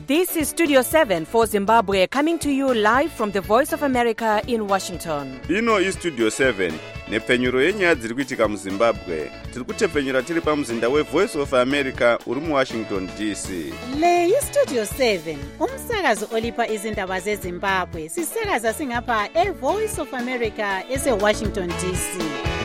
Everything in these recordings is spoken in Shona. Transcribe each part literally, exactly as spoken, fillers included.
This is Studio seven for Zimbabwe, coming to you live from the Voice of America in Washington. Ino is Studio seven, nepfenyuro yenyaya dziri kuitika muZimbabwe. Tiri kutepfenyura tiri pamuzinda weVoice of America uri muWashington D C. Le is Studio seven, umsakazo olipa izindaba zeZimbabwe. Sisakaza singapha eVoice of America eseWashington D C.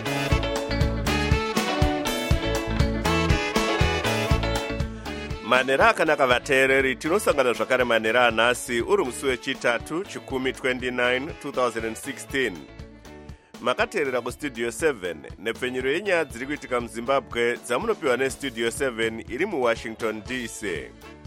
Manera akanaka vateereri, tinosangana zvakare manera anhasi uri musi wechitatu chikumi twenty-nine twenty sixteen. Makateerera kustudio seven nepfenyuro yenyaya dziri kuitika muZimbabwe dzamunopiwa nestudio seven iri muWashington D C.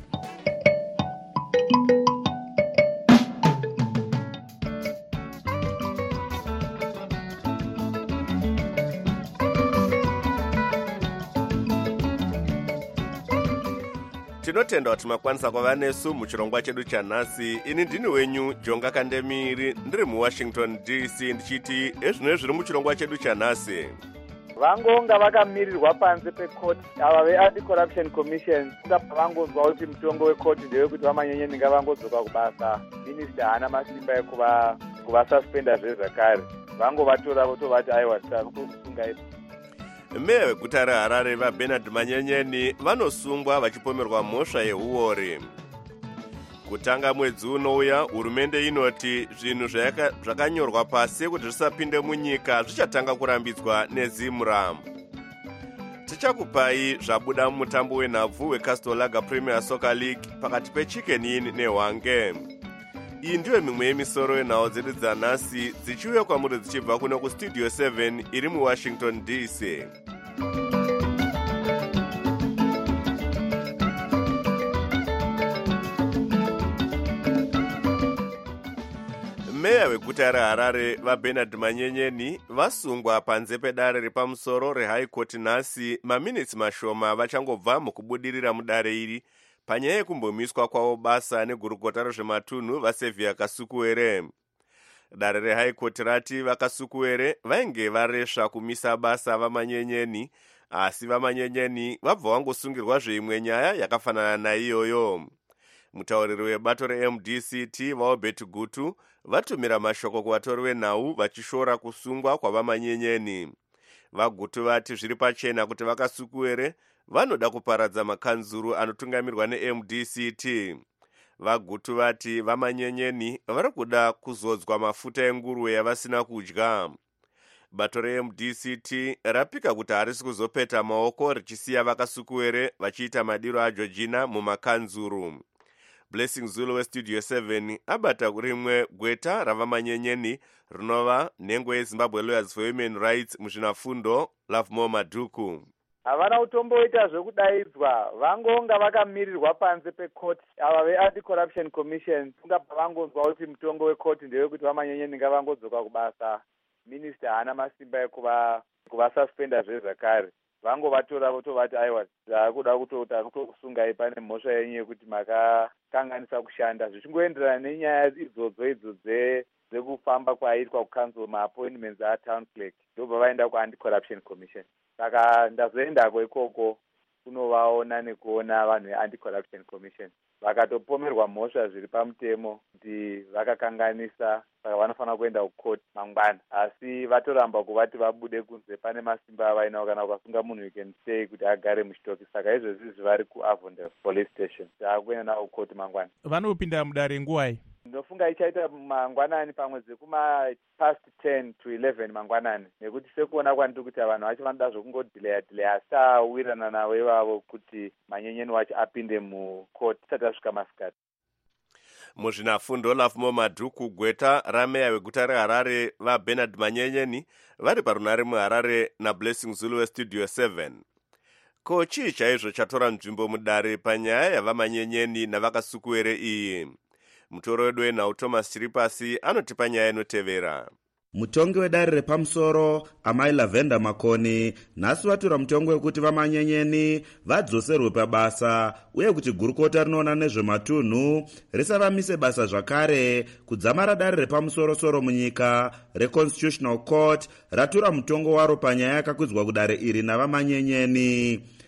Tinotenda kuti makwanisa kuva nesu muchirongwa chedu chanhasi. Ini ndini wenyu Jonga Kandemiri, ndiri muWashington D C, ndichiti ezvino zviri muchirongwa chedu chanhasi. Vangonga vakamirirwa panze pekoti ava ve-Anti-Corruption Commission vangonzwa kuti mutongo wekoti ndewekuti vamanyenyeni ngavangodzoka kubasa. Minista haana masimba ekuva kuvasuspenda zvezvakare. Vangovatora votovati aiwa tikusungai. Meya weguta reHarare vaBernard Manyenyeni vanosungwa vachipomerwa mhosva yeuori. Kutanga mwedzi unouya, hurumende inoti zvinhu zvakanyorwa pasi kuti zvisapinde munyika zvichatanga kurambidzwa neZimra. Tichakupai zvabuda mumutambo wenhabvu weCastle Lager Premier Soccer League pakati peChicken Inn neHwange. Iyi ndiyo mimwe yemisoro yenhau dzedu dzanhasi dzichiuya kwamuri dzichibva kuno kustudio seven iri muWashington D C. Meya weguta reHarare vaBernard Manyenyeni vasungwa panze pedare repamusoro reHigh Court nhasi maminitsi mashoma vachangobva mukubudirira mudare iri panyaya yekumbomiswa kwavo basa negurukota rezvematunhu vaSevia Kasukuwere. Dare reHigh Court rati vaKasukuwere vainge varesva kumisa basa vaManyenyeni, asi vaManyenyeni vabva vangosungirwa zveimwe nyaya yakafanana naiyoyo. Mutauriri webato reM D C T vaObert Gutu vatumira mashoko kuvatori venhau vachishora kusungwa kwavaManyenyeni. VaGutu vati zviri pachena kuti vaKasukuwere vanoda kuparadza makanzuru anotungamirwa neM D C T. VaGutu vati vaManyenyeni vari kuda kuzodzwa mafuta enguruve yavasina kudya. Bato reM D C T rapika kuti harisi kuzopeta maoko richisiya vaKasukuwere vachiita madiro aJeorgina mumakanzuru. Blessing Zulu westudio seven abata rimwe gweta ravaManyenyeni rinova nhengo yeZimbabwe Lawyers for Human Rights muzvinafundo Lovemore Madhuku. Havana kutomboita zvekudaidzwa, vangonga vakamirirwa panze pekoti ava ve-Anti-Corruption Commission ungabva vangonzwa kuti mutongo wekoti ndewekuti vaManyenyeni ngavangodzoka kubasa. Minista haana masimba ekuva kuvasuspenda zvezvakare. Vangovatora votovati aiwa takuda kutota kutokusungai pane mhosva yenyu yekuti makakanganisa kushanda, zvichingoenderana nenyaya idzodzo idzodzo dzekufamba kwaitwa kucancel maappointments atown clerk. Ndobva vaenda kuAnti-Corruption Commission. Saka ndazoendako ikoko kunovaona nekuona vanhu veAnti-Corruption Commission vakatopomerwa mhosva zviri pamutemo kuti vakakanganisa, saka vanofanira kuenda kukoti mangwana. Asi vatoramba kuvati vabude kunze pane masimba avainawo, kana ukasunga munhu you can stay kuti agare muchitoki. Saka izvezvi vari kuAvondale police station. Taakuenda nawo kukoti mangwana. Vanopinda mudare nguwai? Ndofunga ichaita mangwanani pamwe dzekuma past ten to eleven mangwanani, nekuti sekuona kwandiri kuti vanhu vacho vanoda zvokungodhilaya dhilaya asawirana navo ivavo kuti Manyenyeni wacho apinde mukoti isati asvika masikati. Muzvinafundo Lovemore Madhuku gweta rameya weguta reHarare vaBernard Manyenyeni vari parunare muHarare naBlessing Zulu westudio seven. Ko chii chaizvo chatora nzvimbo mudare panyaya yavaManyenyeni navakaSukuwere iyi? Mutoro wedu wenhau Thomas Chiripasi anotipa nyaya inotevera. Mutongi wedare repamusoro amai Lavenda Makoni nhasi vatora mutongo wekuti vaManyenyeni vadzoserwe pabasa uye kuti gurukota rinoona nezvematunhu risavamise basa zvakare. Kudzamara dare repamusoro-soro munyika reConstitutional Court ratura mutongo waro panyaya yakakwidzwa kudare iri navaManyenyeni.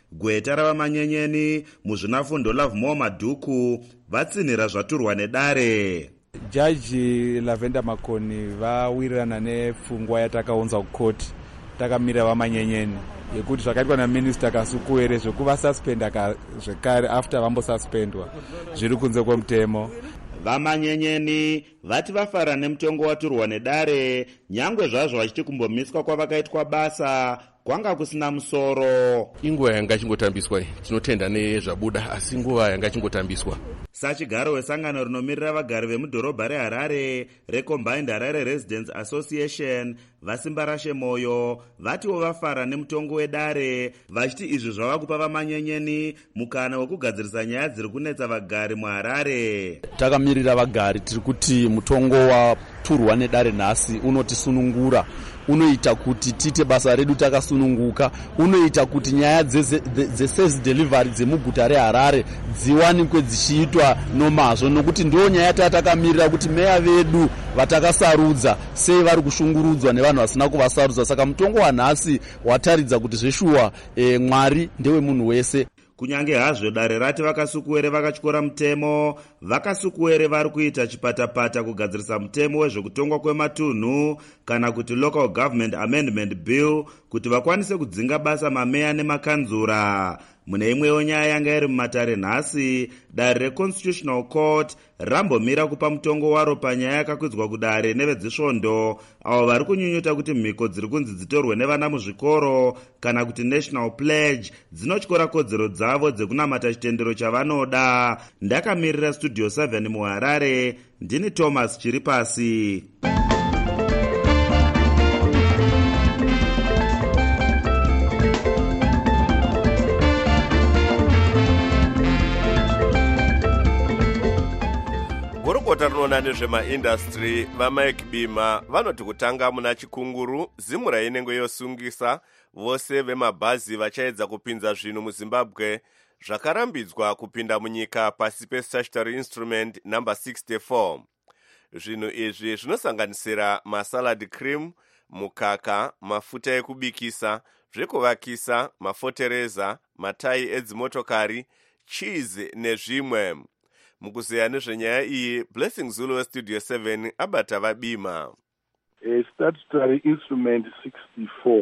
gweta ravamanyenyeni muzvinafundo Lovemore Madhuku vatsinhira zvaturwa nedare. Jaji Lavender Makoni vawirirana nepfungwa yatakaunza kukoti takamira vamanyenyeni yekuti zvakaitwa naminista Kasukuwere zvekuvasuspenda zvekare after vambosuspendwa zviri kunze kwemutemo. Vamanyenyeni vati vafara nemutongo waturwa nedare nyangwe zvazvo vachiti kumbomiswa kwavakaitwa basa kwanga kusina musoro. Inguva yanga chingotambiswa tinotenda nezvabuda asi nguva yanga chingotambiswa. Sachigaro wesangano rinomirira vagari vemudhorobha reHarare reCombined Harare Residents Association Vasimbarashe Moyo vatiwo vafara nemutongo wedare vachiti izvi zvava kupa vamanyenyeni mukana wekugadzirisa nyaya dziri kunetsa vagari muHarare. Takamirira vagari tiri kuti mutongo waturwa nedare nhasi unotisunungura, unoita kuti tite basa redu takasununguka, unoita kuti nyaya dzeservice delivery dzemuguta reHarare dziwanikwe dzichiitwa nomazvo, nokuti ndo nyaya tatakamirira kuti meya vedu vatakasarudza sei vari kushungurudzwa nevanhu vasina kuvasarudza. Saka mutongo wanhasi wataridza kuti zveshuwa e, Mwari ndewe munhu wese. Kunyange hazvo dare rati vakasukuwere vakatyora mutemo, vakasukuwere vari kuita chipatapata kugadzirisa mutemo wezvekutongwa kwematunhu kana kuti Local Government Amendment Bill kuti vakwanise kudzinga basa mameya nemakanzura. Mune imwewo nyaya yanga iri mumatare nhasi, dare reConstitutional Court rambomira kupa mutongo waro panyaya yakakwidzwa kudare nevedzisvondo avo vari kunyunyuta kuti mhiko dziri kunzi dzitorwe nevana muzvikoro kana kuti National Pledge dzinotyora kodzero dzavo dzekunamata chitendero chavanoda. Ndakamirira Studio seven muHarare, ndini Thomas Chiripasi. gurukota rinoona nezvemaindastry vaMike Bima vanoti kutanga muna chikunguru zimura inenge yosungisa vose vemabhazi vachaedza kupinza zvinhu muZimbabwe zvakarambidzwa kupinda munyika pasi pe-statutory instrument number sixty-four. Zvinhu izvi zvinosanganisira masalad cream, mukaka, mafuta ekubikisa, zvekuvakisa, mafotereza, matayi edzimotokari, cheese nezvimwe. Mukuzeya nezvenyaya iyi, Blessing Zulu weStudio seven abata vaBima. A statutory instrument sixty-four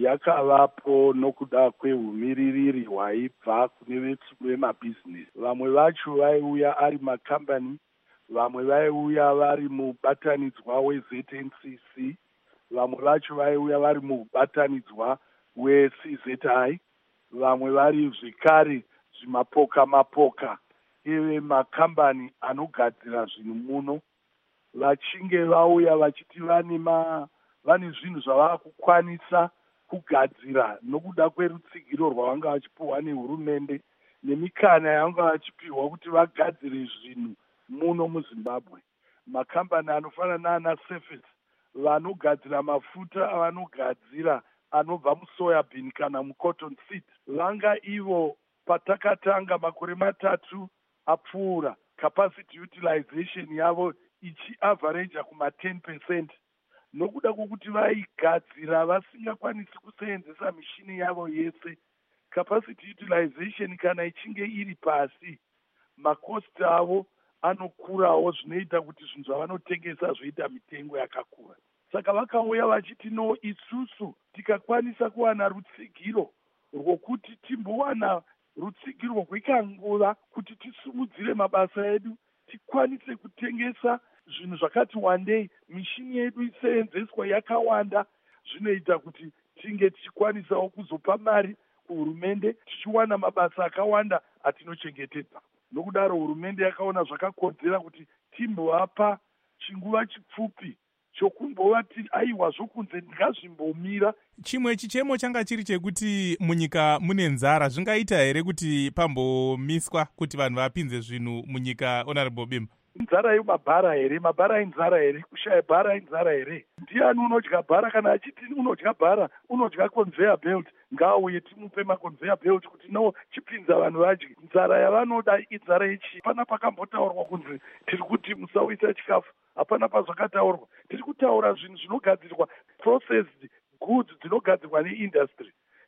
yakavapo nokuda kweumiririri hwaibva kune vemabhizinesi. Vamwe vacho vaiuya ari makambani, vamwe vaiuya vari mubatanidzwa weZ N C C, vamwe vacho vaiuya vari mubatanidzwa weC Z I, vamwe vari zvikari zvimapoka mapoka ive makambani anogadzira zvinhu muno. Vachinge vauya vachiti vane ma vane zvinhu zvava kukwanisa kugadzira nokuda kwerutsigiro rwavanga vachipiwa nehurumende nemikana yavanga vachipiwa kuti vagadzire zvinhu muno muZimbabwe. Makambani anofanana naana Surface vanogadzira mafuta avanogadzira anobva musoya bean kana mucotton seed, vanga ivo patakatanga makore matatu apfuura capacity utilization yavo ichi average kuma ten percent nokuda kwokuti vaigadzira vasingakwanisi kuseenzesa mishini yavo yese. Capacity utilization kana ichinge iri pasi, makosti avo anokurawo zvinoita kuti zvinhu zvavanotengesa zvoita mitengo yakakura. Saka vakauya vachiti no, isusu tikakwanisa kuwana rutsigiro rwokuti timbowana rutsigiro rwekanguva kuti tisumudzire mabasa edu, tikwanise kutengesa zvinhu zvakati wandei, mishini yedu iseenzeswa yakawanda, zvinoita kuti tinge tichikwanisawo kuzopa mari kuhurumende tichiwana mabasa akawanda atinochengetedza. Nokudaro hurumende yakaona zvakakodzera kuti timbovapa chinguva chipfupi chokumbovati aiwa zvokunze ngazvimbomira. Chimwe chichemo changa chiri chekuti munyika mune nzara, zvingaita here kuti pambomiswa kuti vanhu vapinze zvinhu munyika, Honorable Bima? Nzara yemabhara here? Mabhara inzara here? Kushaya bhara inzara here? Ndiani unodya bhara? Kana achiti unodya bhara, unodya conveyor belt, ngauye timupe maconveyor belt kuti no chipinza vanhu vadye. Nzara yavanoda inzara yechi. Hapana pakambotaurwa kunzi tiri kuti musauisa chikafu, hapana pazvakataurwa. Tiri kutaura zvinhu zvinogadzirwa processed goods dzinogadzirwa neindustry.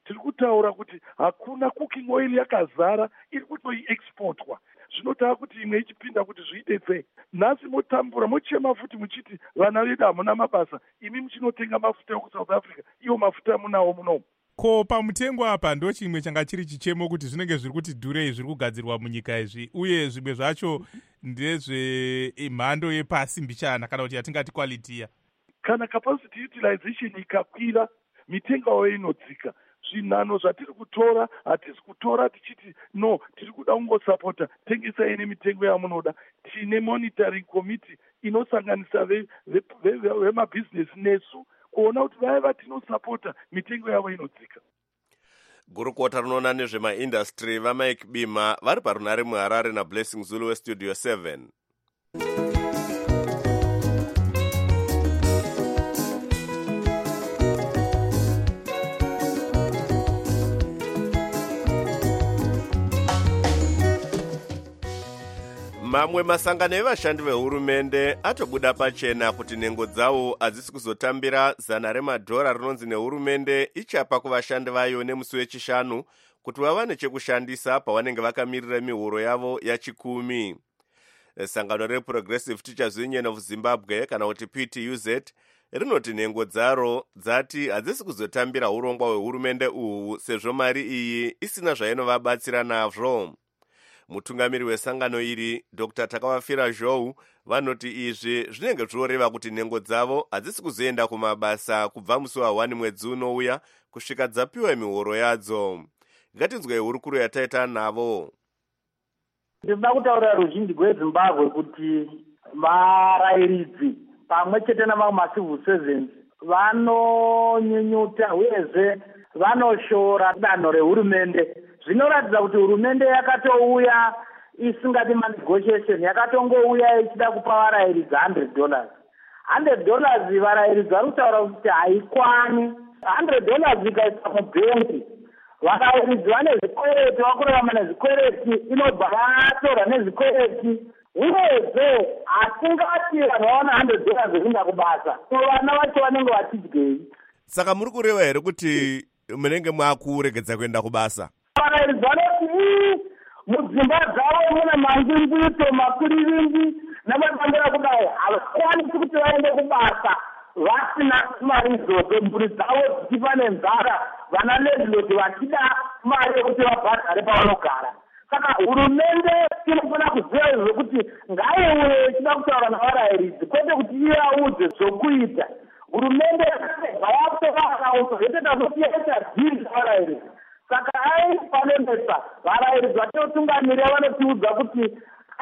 tiri kutaura kuti hakuna cooking oil yakazara iri kutoiexportwa. Zvinotava kuti imwe ichipinda kuti zviite nhasi motambura mochema futi muchiti vana vedu hamuna mabasa, imi muchinotenga mafuta ekusouth Africa, iwo mafuta munawo munomu. Ko pamutengo apa ndo chimwe changa chiri chichemo kuti zvinenge zviri kuti dhurei zviri kugadzirwa munyika izvi, uye zvimwe zvacho ndezvemhando yepasi mbichana kana kuti yatingati quality. Kana capacity utilization ikakwira, mitengo inodzika. Zvinano zvatiri kutora hatisi kutora tichiti no tiri kuda kungosapota tengesai nemitengo yamunoda. Tine monitoring committee inosanganisa vemabhizinesi nesu kuona kuti vaya vatinosapota mitengo yavo inodzika. Gurukota rinoona nezvemaindastry vaMike Bima vari parunare muHarare naBlessing Zulu weStudio seven. Mamwe masangano evashandi vehurumende atobuda pachena kuti nhengo dzavo hadzisi kuzotambira zana remadhora rinonzi nehurumende ichapa kuvashandi vayo nemusi wechishanu kuti vawane chekushandisa pavanenge vakamirira mihuro yavo yachikumi. Sangano reProgressive Teachers Union of Zimbabwe kana kuti P T U Z rinoti nhengo dzaro dzati hadzisi kuzotambira urongwa hwehurumende uhu sezvo mari iyi isina zvainovabatsira nazvo. Mutungamiri wesangano iri Doctor Takavafira Zhou vanoti izvi zvinenge zvoreva kuti nhengo dzavo hadzisi kuzoenda kumabasa kubva musi wa prvisi mwedzi unouya kusvika dzapiwa mihoro yadzo. Ngatinzwe hurukuro yataita navo. Ndinoda kutaurira ruzhinji rweZimbabwe kuti varayiridzi pamwe chete navamwe macivil servants vanonyunyuta uyezve vanoshora danho rehurumende. Zvinoratidza kuti hurumende yakatouya isingadi manegotiation, yakatongouya ichida kupa varayiridzi one hundred dollars. one hundred dollars varayiridzi vari kutaura kuti haikwani. one hundred dollars ikaisa mubhengi, varayiridzi vane zvikwereti, vakurarama nezvikwereti, inobva vatora nezvikwereti. Uyezve hatingati vanhu vaona one hundred dollars zvinga kubasa, so vana vacho vanenge vachidyei. Saka muri kureva here kuti munenge mwakuregedza kuenda kubasa? Varayiridzi vanoti mudzimba dzavo mune manzimbuto makuriringi namatambira kudai havakwanisi kuti vaende kubasa vasina mari idzodzo, mburi dzavo dzichiva nenzara, vana landlord vachida mari yekuti vabhadhare pavanogara. Saka hurumende inofanira kuziva izvo kuti ngaiuye ichida kutaura navarayiridzi kwete kuti iye audze zvokuita. Hurumende yakabva yatora akaudza yotoita zoti yaita dhiri navarayiridzi. Saka ai panemesa varayiridzi vatotungamirira vanotiudza kuti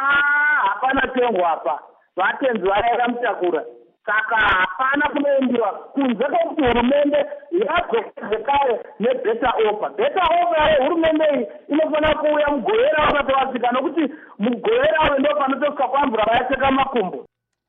hapana tengo apa, vatenzi varaira mutakura. Saka hapana kunoendiwa kunze kwekuti hurumende yadzokere nebeta ofa. Beta ofa yehurumende iyi inofanira kuuya mugowera usatovasika, nokuti mugowera ndo panotosvika kwamvura vayacheka makumbo.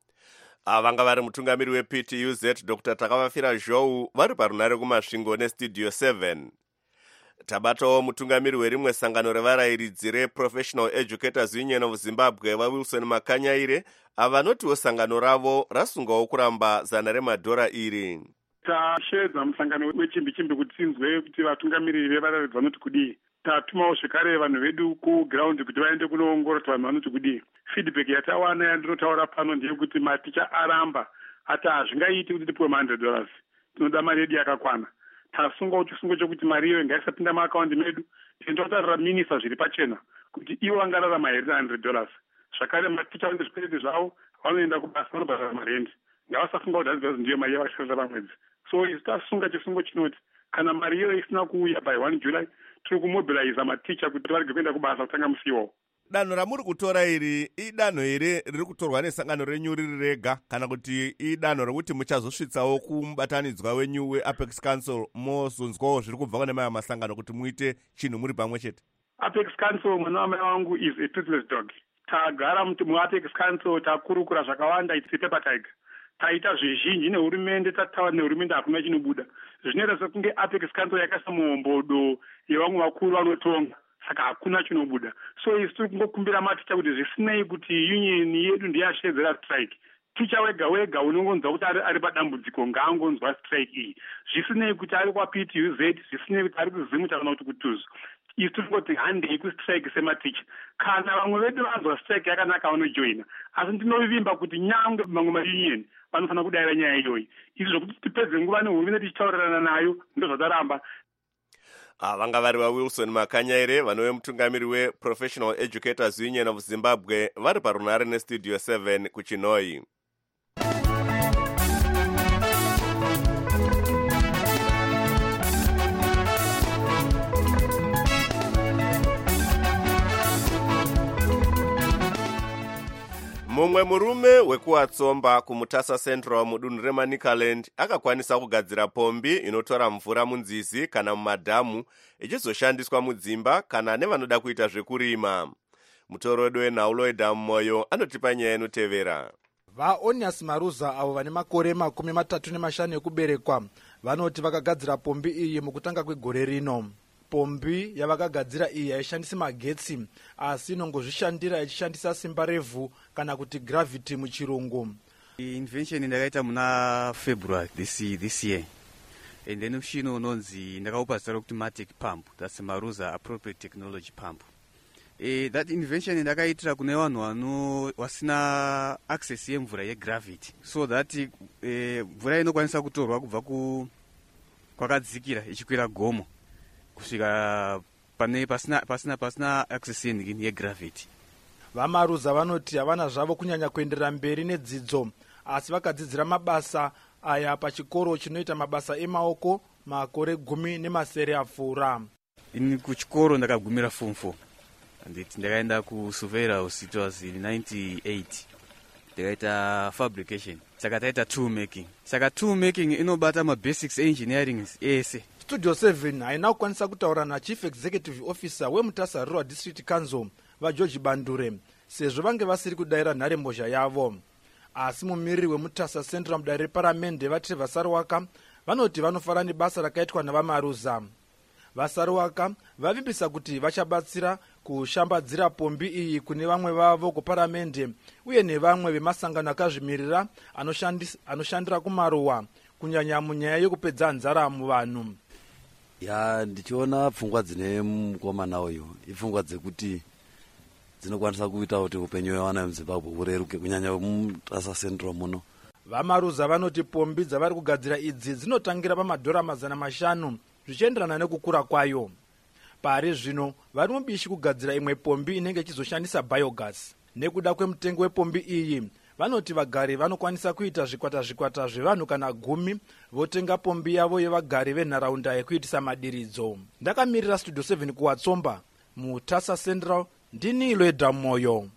Vanga vari mutungamiri weP T U Z Doctor Takavafira Zhou vari parunare kumasvingo neStudio seven. Tabatawo mutungamiri werimwe sangano revarayiridzi reProfessional Educators Union of Zimbabwe vaWilson Makanyaire avanotiwo sangano ravo rasungawo kuramba zana remadhora iri. Tashedza musangano wechimbi chimbi kuti tinzwe kuti vatungamiriri vevarayiridzi vanoti kudii. Tatumawo zvekare vanhu vedu kuground kuti vaende kunoongorora kuti vanhu vanoti kudii. Feedback yatawana yandinotaura pano ndeyekuti maticha aramba ati hazvingaiti kuti tipiwe one hundred dollars. Tinoda mari yedu yakakwana. Tasunga chisungo chokuti mari iyo ngaisapinda maakaundi medu. Tinotaurira minisa zviri pachena kuti ivo vangararama here one hundred dollars. Zvakare maticha vane zvikwereti zvavo vanoenda kubasa vanobhadhara marendi. Ngavasafunga kuti hadzivazi ndiyo mari yavashandisa pamwedzi. So isu tasunga chisungo chinoti kana mari iyo isina kuuya by one July tiri kumobiliza maticha kuti varege kuenda kubasa kutanga musi iwowo. Danho ramuri kutora iri idanho here riri kutorwa nesangano renyu riri rega kana kuti idanho rekuti muchazosvitsawo kumubatanidzwa wenyu weApex Council mozonzwawo zviri kubva kune maya masangano kuti muite chinhu muri pamwe chete? Apex Council mwana wamai wangu is a toothless dog. Tagara muApex Council takurukura zvakawanda, it's a paper tiger. Taita zvizhinji nehurumende, tataura nehurumende hakuna chinobuda. Zvinoita sekunge Apex Council yakaisa muhombodo yevamwe vakuru vanotonga. Saka hakuna chinobuda. So isi tiri kungokumbira maticha kuti zvisinei kuti union yedu ndiyashedzera strike, ticha wega wega unongonzwa kuti ari padambudziko ngaangonzwa strike iyi, zvisinei kuti ari kwaP T U Z, zvisinei kuti ari kuzimu kana kuti kutuzu. Isi tinongoti handei kustrike sematicha. Kana vamwe vedu vanzwa strike yakanaka vanojoina, asi ndinovimba kuti nyangwe mamwe maunion vanofanira kudayira nyaya iyoyi. Izvi zvokuti tipedze nguva nehurumende tichitaurirana nayo ndozvataramba. Ah, vanga vari vaWilson Makanyaire, vanove mutungamiri weProfessional Educators Union of Zimbabwe, vari parunhare nestudio seven kuChinoi. Mumwe murume wekuwatsomba kumutasa Central mudunhu reManicaland akakwanisa kugadzira pombi inotora mvura munzizi kana mumadhamu ichizoshandiswa mudzimba kana nevanoda kuita zvekurima. Mutorodo wenhaulo edhamu moyo anotipa nyaya inotevera. VaOnias Maruza avo vane makore makumi matatu nemashanu ekuberekwa vanoti vakagadzira pombi iyi mukutanga kwegore rino. Pombi yavakagadzira iyi haishandisi magetsi asi inongozvishandira ichishandisa simba revhu kana kuti gravity muchirungu. Invention ndakaita muna February this this year. And then mushini unonzi ndakaupa zita rokuti Matic pump, that's Maruza appropriate technology pump. Eh, that invention ndakaitira kune vanhu vano vasina access yemvura yegravity, so that eh, mvura inokwanisa kutorwa kubva ku kwakadzikira ichikwira gomo kusvika pane pasina pasina pasina access yegravity. VaMaruza vanoti havana zvavo kunyanya kuenderera mberi nedzidzo asi vakadzidzira mabasa aya pachikoro chinoita mabasa emaoko makore gumi nemasere apfuura. Ini kuchikoro ndakagumira form four. Nditi ndakaenda kusurveyor house, it was in ninety-eight. Ndakaita fabrication. Saka taita tool making. Saka tool making inobata mabasics engineering ese. Studio seven haina kukwanisa kutaura naChief Executive Officer weMutasa Rural District Council vaGeorge Bandure sezvo vange vasiri kudayira nharembozha yavo. Asi mumiriri weMutasa Central mudare reparamende vaTrevor Sarwaka vanoti vanofara nebasa rakaitwa navaMaruza. VaSarwaka vavimbisa kuti vachabatsira kushambadzira pombi iyi kune vamwe vavo kuparamende uye nevamwe vemasangano akazvimirira anoshandira kumaruwa kunyanya munyaya yokupedza nzara muvanhu. Ya ndichiona pfungwa dzine mukomana uyu ipfungwa dzekuti dzinokwanisa kuita kuti upenyu hwevana vemuZimbabwe hureruke kunyanya muMutasa Central muno. VaMaruza vanoti pombi dzavari kugadzira idzi dzinotangira pamadhora mazana mashanu zvichienderana nekukura kwayo. Pari zvino vari mubishi kugadzira imwe pombi inenge ichizoshandisa biogas. Nekuda kwemutengo wepombi iyi vanoti vagari vanokwanisa kuita zvikwata zvikwata zvevanhu kana gumi votenga pombi yavo yevagari venharaunda yekuitisa madiridzo. Ndakamirira Studio seven kuwatsomba muMutasa Central, ndini Loeda Moyo.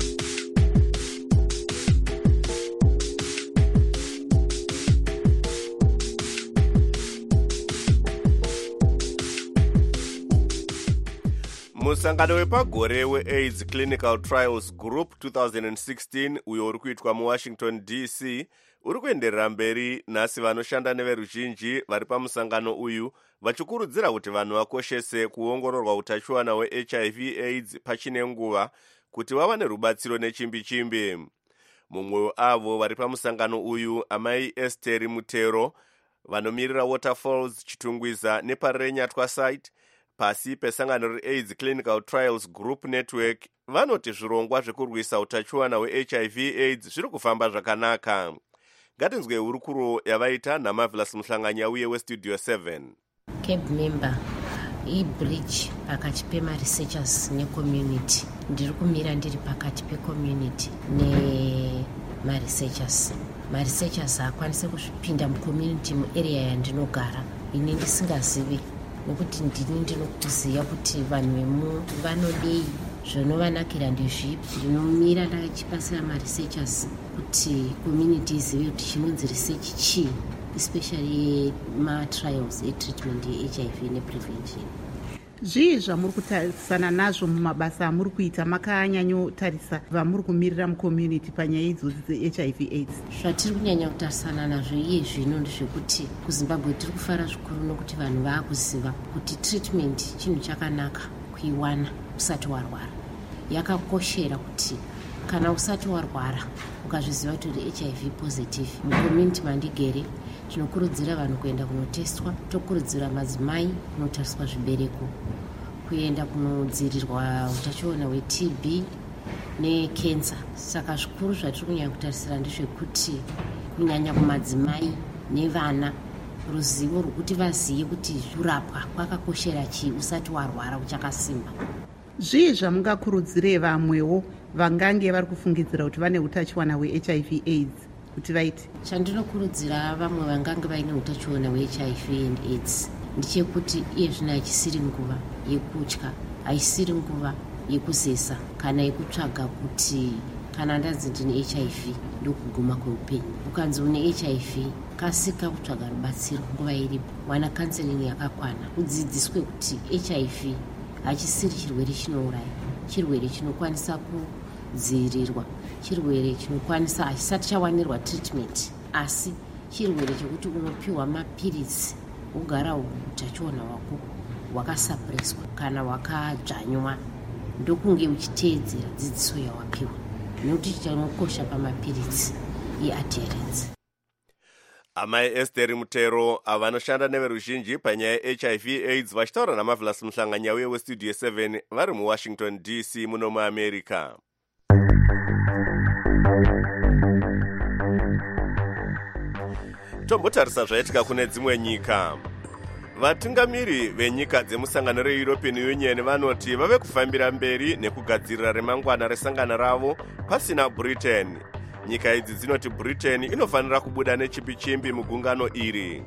Musangano wepagore weAIDS Clinical Trials Group twenty sixteen uyo uri kuitwa muWashington D C uri kuenderera mberi nhasi vanoshanda neveruzhinji vari pamusangano uyu vachikurudzira kuti vanhu vakoshese kuongororwa utachiwana weH I V AIDS pachine nguva kuti vawane rubatsiro nechimbi chimbi. Mumwe weavo vari pamusangano uyu amai Esther Mutero vanomirira Waterfalls Chitungwiza neparenyatwa site pasi pesangano reAIDS Clinical Trials Group Network vanoti zvirongwa zvekurwisa utachiwana weH I V AIDS zviri kufamba zvakanaka. Ngatinzwe hurukuro yavaita naMarvelous Muhlanganya uye weStudio seven. Camp member i-bridge pakati pema-researchers ne-community. Ndiri kumira ndiri pakati pe-community ne-ma-researchers. Ma-researchers hakwanise kupinda mu-community mu-area yandinogara ini ndisingazivi nokuti ndini ndinokuziva kuti vanhu vemu vanodei zvinovanakira ndezvipi. Ndinomira ndachipasira ma-researchers kuti community izive kuti chinonzi research chii, especially ma-trials e-treatment ye-H I V ne-prevention. Zvii zvamuri kutarisana nazvo mumabasa amuri kuita makanyanyotarisa vamuri kumirira mucommunity panyaya idzodzi dze-H I V AIDS? Zvatiri kunyanya kutarisana nazvo iye zvino ndezvekuti kuZimbabwe tiri kufara zvikuru nokuti vanhu vaakuziva kuti treatment chinhu chakanaka kuiwana usati warwara. Yakakoshera kuti kana usati warwara ukazviziva kuti uri H I V positive, mucommunity mandigere tinokurudzira vanhu kuenda kunotestwa, tokurudzira madzimai kunotariswa zvibereko, kuenda kunodzivirirwa utachiona hwe-T B nekensa. Saka zvikuru zvatiri kunyanya kutarisira ndezvekuti kunyanya kumadzimai nevana, ruzivo rwekuti vazive kuti kurapwa kwakakoshera chii usati warwara uchakasimba. zvii zvamungakurudzire vamwewo vangange vari kufungidzira kuti vane utachiwana hwe-H I V AIDS kuti vaite? Chandinokurudzira vamwe vangange vaine utachiwana hwe-H I V and AIDS ndechekuti iye zvino haisiri nguva yekutya, haisiri nguva yekusesa kana yekutsvaga kuti kana ndanzi ndine H I V ndokuguma kweupenyu. Ukanzi une H I V kasika kutsvaga rubatsiro nguva iripo, wana counseling yakakwana, udzidziswe kuti H I V hachisiri chirwere chinouraya, chirwere chinokwanisa kudzivirirwa, chirwere chinokwanisa hachisati chawanirwa treatment, asi chirwere chekuti unopiwa mapiritsi ugara utachiona hwako hwakasuppresswa kana hwakadzvanywa, ndokunge uchiteedzera dzidziso yawapiwa, nekuti chinokosha pamapiritsi iadherence. Amai Esther Mutero avanoshanda neveruzhinji panyaya ye H I V AIDS vachitaura naMarvelous Muhlanganyauye westudio seven vari muWashington D C muno muAmerica. Tombotarisa zvaitika kune dzimwe nyika. Vatungamiri venyika dzemusangano reEuropean Union vanoti vave kufambira mberi nekugadzirira remangwana resangano ravo pasina Britain. Nyika idzi dzinoti Britain inofanira kubuda nechipi chimbi mugungano iri.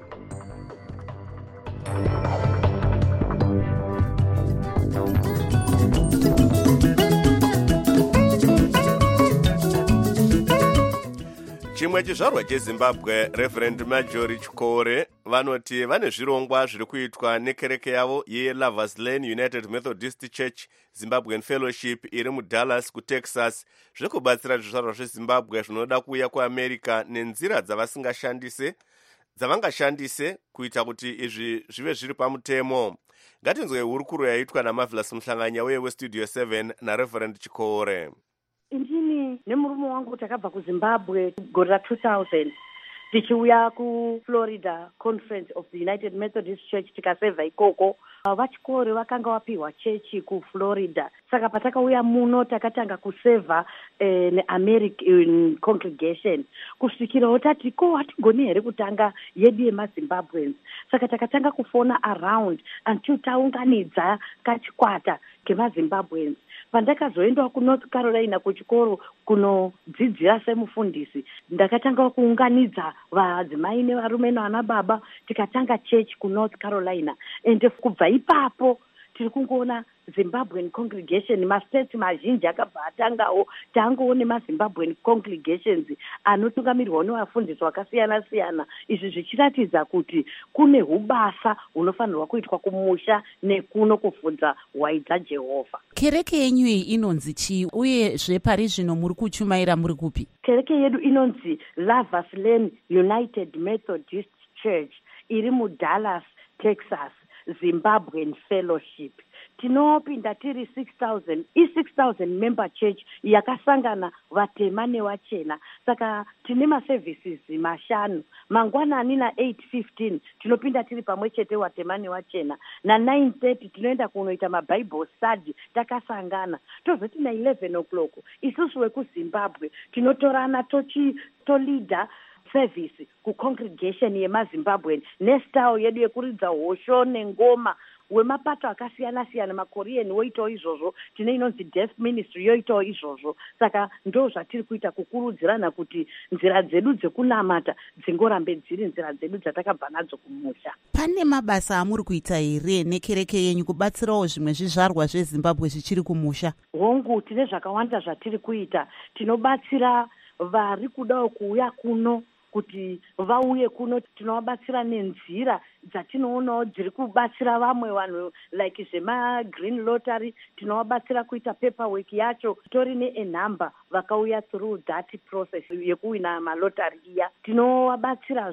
Chimwe chizvarwa cheZimbabwe, Reverend Marjorie Chikore, vanoti vane zvirongwa zviri kuitwa nekereke yavo yeLovers Lane United Methodist Church Zimbabwean Fellowship iri muDallas kuTexas, zvekubatsira zvizvarwa zveZimbabwe zvinoda kuuya kuAmerica nenzira dzavasingashandise dzavangashandise kuita kuti izvi zvive zviri pamutemo. Ngatinzwe hurukuro yaitwa naMarvelous Muhlanganyauye westudio seven naReverend Chikore. Injini nemurume wangu takabva kuZimbabwe gore ra two thousand tichiuya kuFlorida Conference of the United Methodist Church tikasevha ikoko. Vachikore vakanga vapiwa chechi kuFlorida, saka patakauya muno takatanga kusevha eh, neAmerican congregation kusvikirawo tati ko hatigoni here kutanga yedu yemaZimbabweans, saka takatanga kufona around until taunganidza kachikwata kemaZimbabweans. Pandakazoendawo kuNorth Carolina kuchikoro kunodzidzira semufundisi, ndakatanga kuunganidza vadzimai nevarume navana baba tikatanga church kuNorth Carolina, ende kubva ipapo tiri kungoona Zimbabwean congregation mastate mazhinji akabva atangawo. Tangoone maZimbabwean congregations anotungamirirwa nevafundisi vakasiyana siyana, izvi zvichiratidza kuti kune ubasa hunofanirwa kuitwa kumusha nekuno kufudza hwai dzaJehovha. Kereke yenyu iyi inonzi chii uye zvepari zvino muri kuchumaira muri kupi? Kereke yedu inonzi Lovers Lane United Methodist Church iri muDallas, Texas, Zimbabwean Fellowship. Tinopinda tiri six thousand, i six thousand member church yakasangana vatema nevachena. Saka tine maservices mashanu. Mangwanani na eight fifteen tinopinda tiri pamwe chete vatema nevachena. Na nine thirty tinoenda kunoita maBible study takasangana. Tozoti na eleven o'clock isusu wekuZimbabwe tinotorana tochi to leader service ku congregation yemaZimbabwe nestyle yedu yekuridza hosho nengoma. Wemapato akasiyana siyana maKorean woitawo izvozvo, tine inonzi Deaf Ministry yoitawo izvozvo. Saka ndo zvatiri kuita kukurudzirana kuti nzira dzedu dzekunamata dzingorambe dziri nzira dzedu dzatakabva nadzo kumusha. Pane mabasa amuri kuita here nekereke yenyu kubatsirawo zvimwe zvizvarwa zveZimbabwe zvichiri kumusha? Hongu, tine zvakawanda zvatiri kuita. Tinobatsira vari kudawo kuuya kuno kuti vauye kuno, tinovabatsira nenzira dzatinoonawo dziri kubatsira vamwe vanhu like zvemaGreen Lottery, tinovabatsira kuita paperwork yacho, tori nenhamba vakauya through that process yekuwina malotari iya. Tinovabatsirazve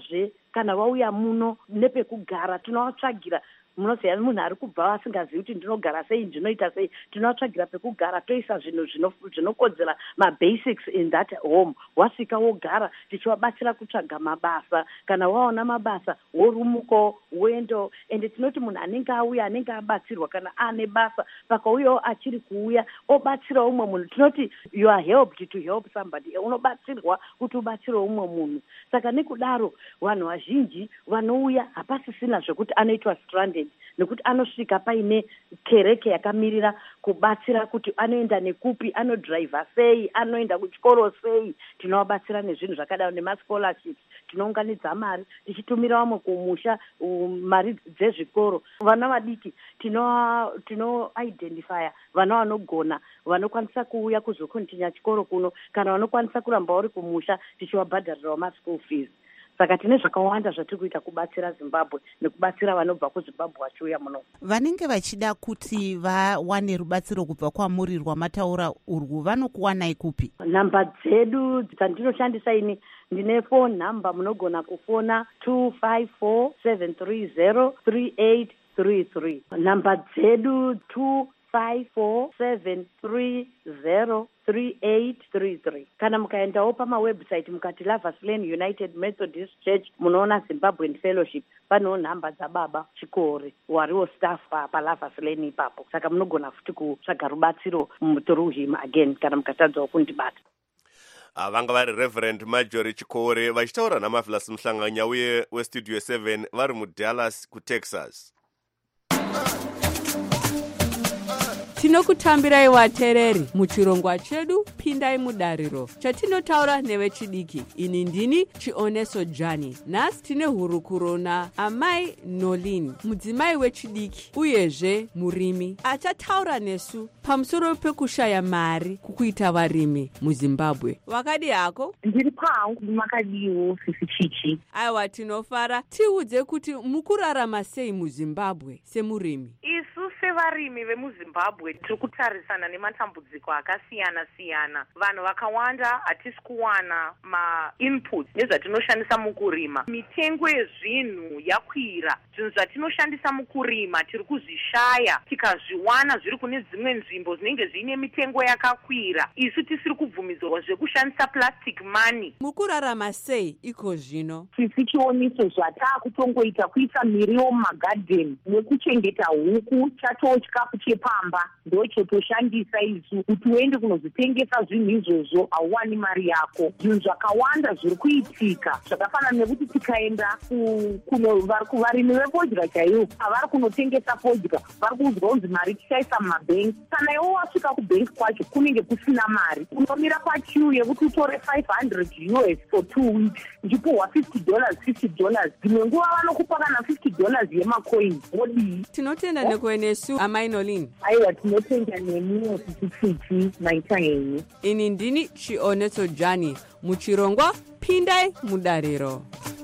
kana vauya muno nepekugara tinovatsvagira. Munoziva munhu ari kubva asingazivi kuti ndinogara sei, ndinoita sei, tinovatsvagira pekugara, toisa zvinhu zvinokodzera mabasics in that home. Wasvika wogara tichivabatsira kutsvaga mabasa, kana waona mabasa worumuko wendo. Ende tinoti munhu anenge auya anenge abatsirwa kana ane basa pakauyawo achiri kuuya obatsira umwe munhu, tinoti you are helped to help somebody. Unobatsirwa kuti ubatsire umwe munhu. Saka nekudaro vanhu vazhinji vanouya hapasisina zvekuti anoitwa stranded, nekuti anosvika paine kereke yakamirira kubatsira kuti anoenda nekupi, anodriva sei, anoenda kuchikoro sei. Tinovabatsira nezvinhu zvakadaro nemascholarships, tinounganidza mari tichitumira vamwe kumusha mari dzezvikoro. Vana vadiki tino tino identifya vana vanogona, vanokwanisa kuuya kuzokontinya chikoro kuno, kana vanokwanisa kuramba vari kumusha tichivabhadharirawo maschool fees. Saka tine zvakawanda zvatiri kuita kubatsira Zimbabwe nekubatsira vanobva kuZimbabwe vachiuya muno. Vanenge vachida kuti vawane rubatsiro kubva kwamuri rwamataura urwu vanokuwanai kupi? Namba dzedu dzandinoshandisa ini ndine phone number, munogona kufona two five four seven three zero three eight three three. Namba dzedu two five four seven three zero three eight three three. Kana mukaendawo pamawebsite mukati Lovers Lane United Methodist Church munoona Zimbabwean Fellowship, panewo nhamba dzababa Chikore wariwo staff pa Lovers Lane ipapo. Saka munogona futi kutsvaga rubatsiro through him again kana mukatadzawo kundibata. Vanga vari Reverend Marjorie Chikore vachitaura naMavhlas Mhlanganya uye weStudio seven vari muDallas kuTexas. Tinokutambirai vateereri muchirongwa chedu Pindai Mudariro, chatinotaura nevechidiki. Ini ndini Chioneso Jani. Nhasi tine hurukuro naamai Nolin, mudzimai wechidiki uyezve murimi, achataura nesu pamusoro pekushaya mari kukuita varimi muZimbabwe. Wakadi hako? Ndiri pangu makadiwo sisi Chichi. Aiwa, tinofara. Tiudze kuti mukurarama sei muZimbabwe semurimi? Isu sevarimi vemuZimbabwe tiri kutarisana nematambudziko akasiyana siyana. Vanhu vakawanda hatisi kuwana ma-inputs nezvatinoshandisa mukurima. Mitengo yezvinhu yakwira. Zvinhu zvatinoshandisa mukurima tiri kuzvishaya, tikazviwana zviri kune dzimwe nzvimbo zvinenge zvine mitengo yakakwira. Isu tisiri kubvumidzwa zvekushandisa plastic money. Mukurarama sei iko zvino? Sisi chioniso zvatakutongoita kuisa miriwo mumagadheni nekuchengeta huku, chatowo chikafu chepamba ndochotoshandisa isu. Kuti uende kunozvitengesa zvinhu izvozvo hauwani mari yako. Zvinhu zvakawanda zviri kuitika zvakafanana nekuti tikaenda kuvarimi vefodya chaivo havari kunotengesa fodya, vari kuzwa kunzi mari tichaisa mumabhengi. Kana iwo wasvika kubhengi kwacho kunenge kusina mari, unomira pachiu yekuti utore five hundred U S for two weeks ndipohwa fifty dollars fifty dollars. Dzimwe nguva vanokupa kana fifty dollars yemacoin. Wodii? Tinotenda nekuenesu amai Nolin. Aiwa, tinotenda nemiwo sisi maita henyu. Ini ndini Chioneso Jani muchirongwa Pindai Mudariro.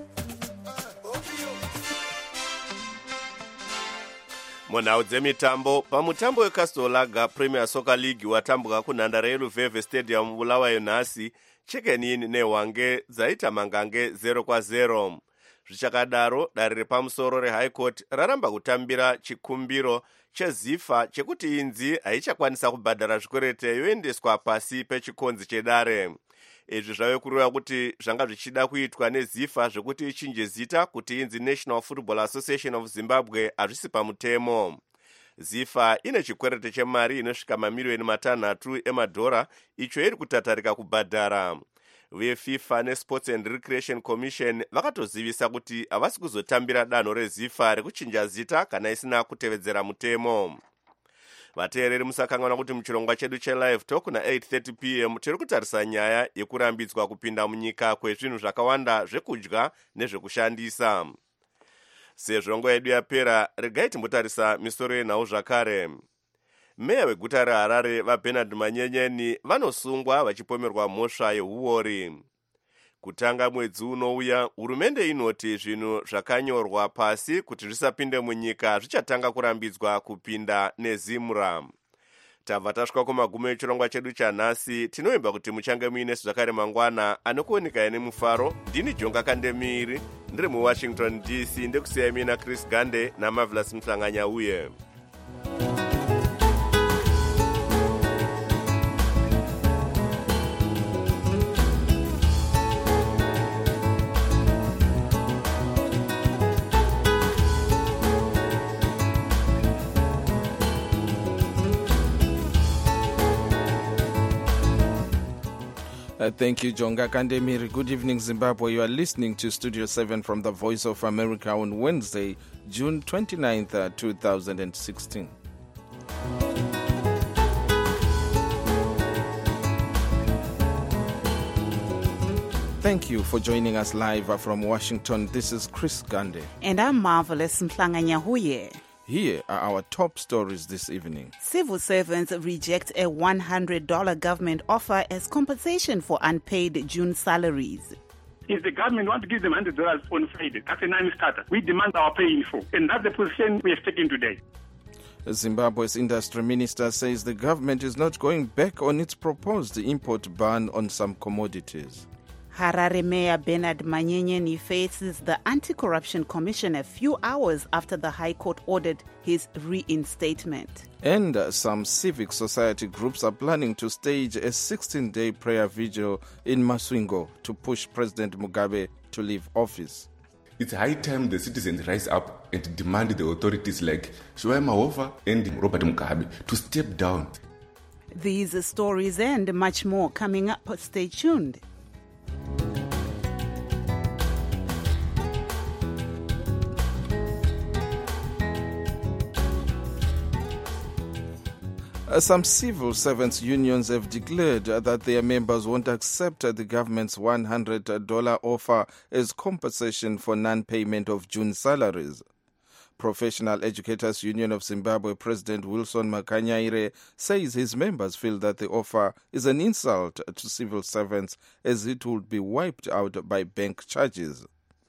Munhau dzemitambo, pamutambo weCastle Premier Soccer League watambwa kunhandare yeLuveve Stadium Bulawayo nhasi, Chicken Inn neHwange dzaita mangange zero kwa zero. Zvichakadaro, dare repamusoro reHigh Court raramba kutambira chikumbiro cheZIFA chekuti inzi haichakwanisa kubhadhara zvikwerete yoendeswa pasi pechikonzi chedare. Izvi zvave kureva kuti zvanga zvichida kuitwa neZIFA zvekuti ichinje zita kuti inzi National Football Association of Zimbabwe hazvisi pamutemo. ZIFA ine chikwerete chemari inosvika mamiliyoni matanhatu emadhora icho iri kutatarika kubhadhara. VeFIFA neSports and Recreation Commission vakatozivisa kuti havasi kuzotambira danho reZIFA rekuchinja zita kana isina kutevedzera mutemo. Vateereri musakanganwa kuti muchirongwa chedu chelive talk na eight thirty p m tiri kutarisa nyaya yekurambidzwa kupinda munyika kwezvinhu zvakawanda zvekudya nezvekushandisa. Sezvo nguva yedu yapera, regai timbotarisa misoro yenhau zvakare. Meya weguta reHarare vaBernard Manyenyeni vanosungwa vachipomerwa mhosva yehuori. Kutanga mwedzi unouya, hurumende inoti zvinhu zvakanyorwa pasi kuti zvisapinde munyika zvichatanga kurambidzwa kupinda neZimra. tabva tasvika kumagumo echirongwa chedu chanhasi. Tinoimba kuti muchange muine zvakare mangwana anokuoneka ine mufaro. Ndini Jonga Kandemiri ndiri muWashington D C ndekusiyai mina Chris Gande naMarvelous Mhlanganyauye. Uh, thank you, Jonga Kandemiri. Good evening, Zimbabwe. You are listening to Studio seven from the Voice of America on Wednesday, June twenty-ninth, uh, two thousand sixteen. Thank you for joining us live uh, from Washington. This is Chris Gande. And I'm Marvelous Mhlanganyauye. Here are our top stories this evening. Civil servants reject a one hundred dollars government offer as compensation for unpaid June salaries. If the government wants to give them one hundred dollars on Friday, that's a non-starter. We demand our pay in full. And that's the position we have taken today. Zimbabwe's industry minister says the government is not going back on its proposed import ban on some commodities. Harare Mayor Bernard Manyenyeni faces the Anti-Corruption Commission a few hours after the High Court ordered his reinstatement. And uh, some civic society groups are planning to stage a sixteen-day prayer vigil in Masvingo to push President Mugabe to leave office. It's high time the citizens rise up and demand the authorities like Shoai Mahova and Robert Mugabe to step down. These stories and much more coming up. Stay tuned. Uh, some civil servants unions have declared uh, that their members won't accept uh, the government's one hundred dollars offer as compensation for non-payment of June salaries. Professional Educators Union of Zimbabwe President Wilson Makanyaire says his members feel that the offer is an insult to civil servants as it would be wiped out by bank charges.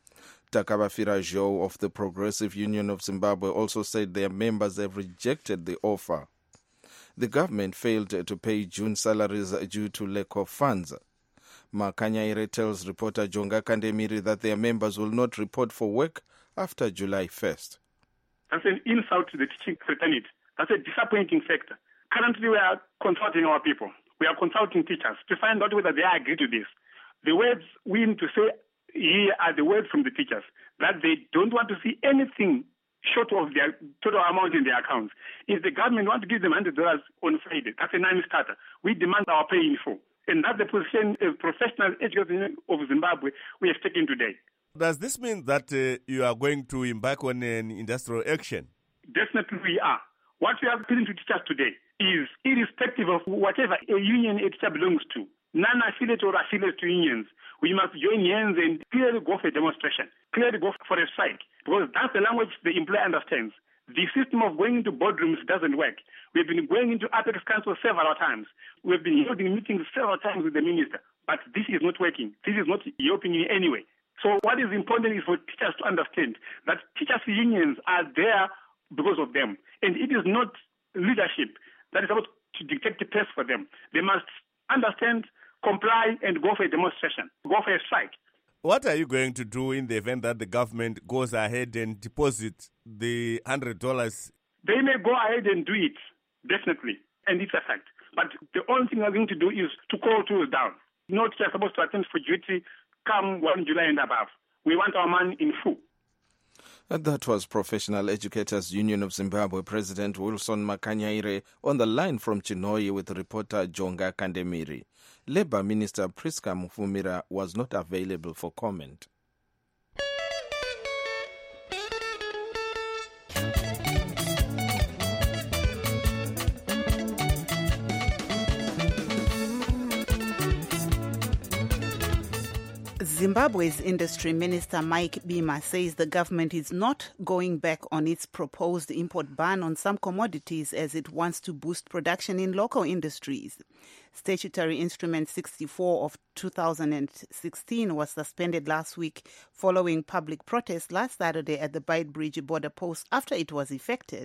Takabafira Jo of the Progressive Union of Zimbabwe also said their members have rejected the offer. The government failed to pay June salaries due to lack of funds. Makanyaire tells reporter Jonga Kandemiri that their members will not report for work after July first. That's an insult to the teaching fraternity. That's a disappointing factor. Currently, we are consulting our people. We are consulting teachers to find out whether they agree to this. The words we need to say here are the words from the teachers, that they don't want to see anything short of their total amount in their accounts. If the government wants to give them one hundred dollars on Friday, that's a non-starter. We demand our pay in full. And that's the position of Professional Educators of Zimbabwe we have taken today. Does this mean that uh, you are going to embark on an industrial action? Definitely we are. What we are appealing to teachers today is, irrespective of whatever a union a teacher belongs to, non-affiliate or affiliate to unions, we must join hands and clearly go for a demonstration, clearly go for a strike, because that's the language the employer understands. The system of going into boardrooms doesn't work. We've been going into Apex Council several times. We've been holding meetings several times with the minister, but this is not working. This is not helping in any way. So what is important is for teachers to understand that teachers' unions are there because of them. And it is not leadership that is about to dictate the pace for them. They must understand, comply, and go for a demonstration, go for a strike. What are you going to do in the event that the government goes ahead and deposits the one hundred dollars? They may go ahead and do it, definitely, and it's a fact. But the only thing we're going to do is to call tools down. No teacher supposed to attend for duty come one July and above. We want our money in full. And that was Professional Educators Union of Zimbabwe President Wilson Makanyaire on the line from Chinhoyi with reporter Jonga Kandemiri. Labour Minister Priska Mufumira was not available for comment. Zimbabwe's Industry Minister Mike Bima says the government is not going back on its proposed import ban on some commodities as it wants to boost production in local industries. Statutory Instrument sixty-four of two thousand sixteen was suspended last week following public protest last Saturday at the Beitbridge border post after it was effected.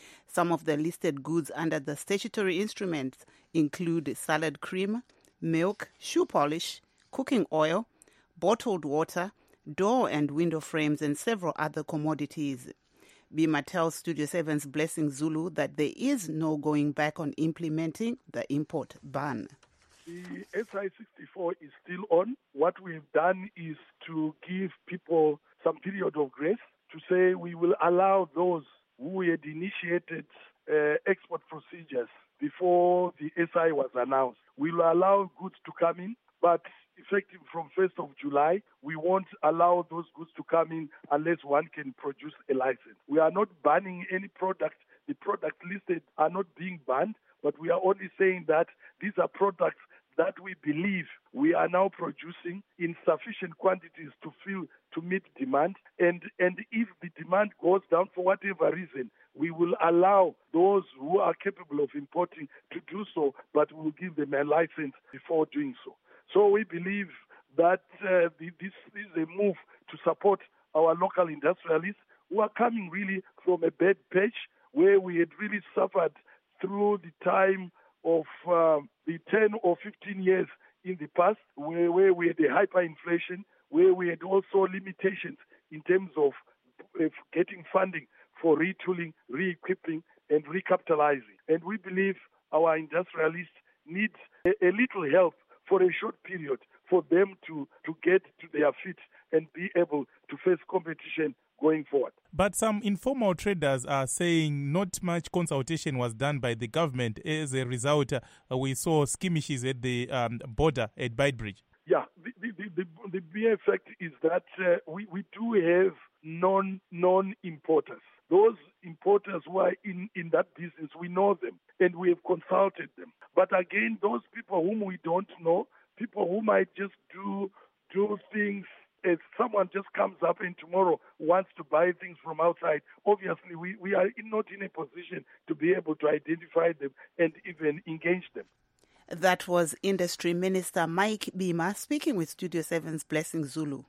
Some of the listed goods under the statutory instruments include salad cream, milk, shoe polish, cooking oil, bottled water, door and window frames, and several other commodities. Bima tells Studio seven's Blessing Zulu that there is no going back on implementing the import ban. The S I sixty-four is still on. What we've done is to give people some period of grace to say we will allow those who had initiated uh, export procedures before the S I was announced. We will allow goods to come in, but effective from first of July, we won't allow those goods to come in unless one can produce a license. We are not banning any product. The products listed are not being banned, but we are only saying that these are products that we believe we are now producing in sufficient quantities to fill, to meet demand. And, and if the demand goes down for whatever reason, we will allow those who are capable of importing to do so, but we will give them a license before doing so. So we believe that uh, this is a move to support our local industrialists who are coming really from a bad patch where we had really suffered through the time of uh, the ten or fifteen years in the past, where, where we had a hyperinflation, where we had also limitations in terms of uh, getting funding for retooling, re-equipping, and recapitalizing. And we believe our industrialists need a, a little help for a short period for them to, to get to their feet and be able to face competition going forward. But some informal traders are saying not much consultation was done by the government. As a result, uh, we saw skirmishes at the um, border at Beitbridge. Yeah, the, the, the, the mere fact is that uh, we, we do have non, non-importers. Those importers who are in, in that business, we know them and we have consulted them. But again, those people whom we don't know, people who might just do do things as someone just comes up and tomorrow wants to buy things from outside, obviously we, we are not in a position to be able to identify them and even engage them. That was Industry Minister Mike Bima speaking with Studio seven's Blessing Zulu.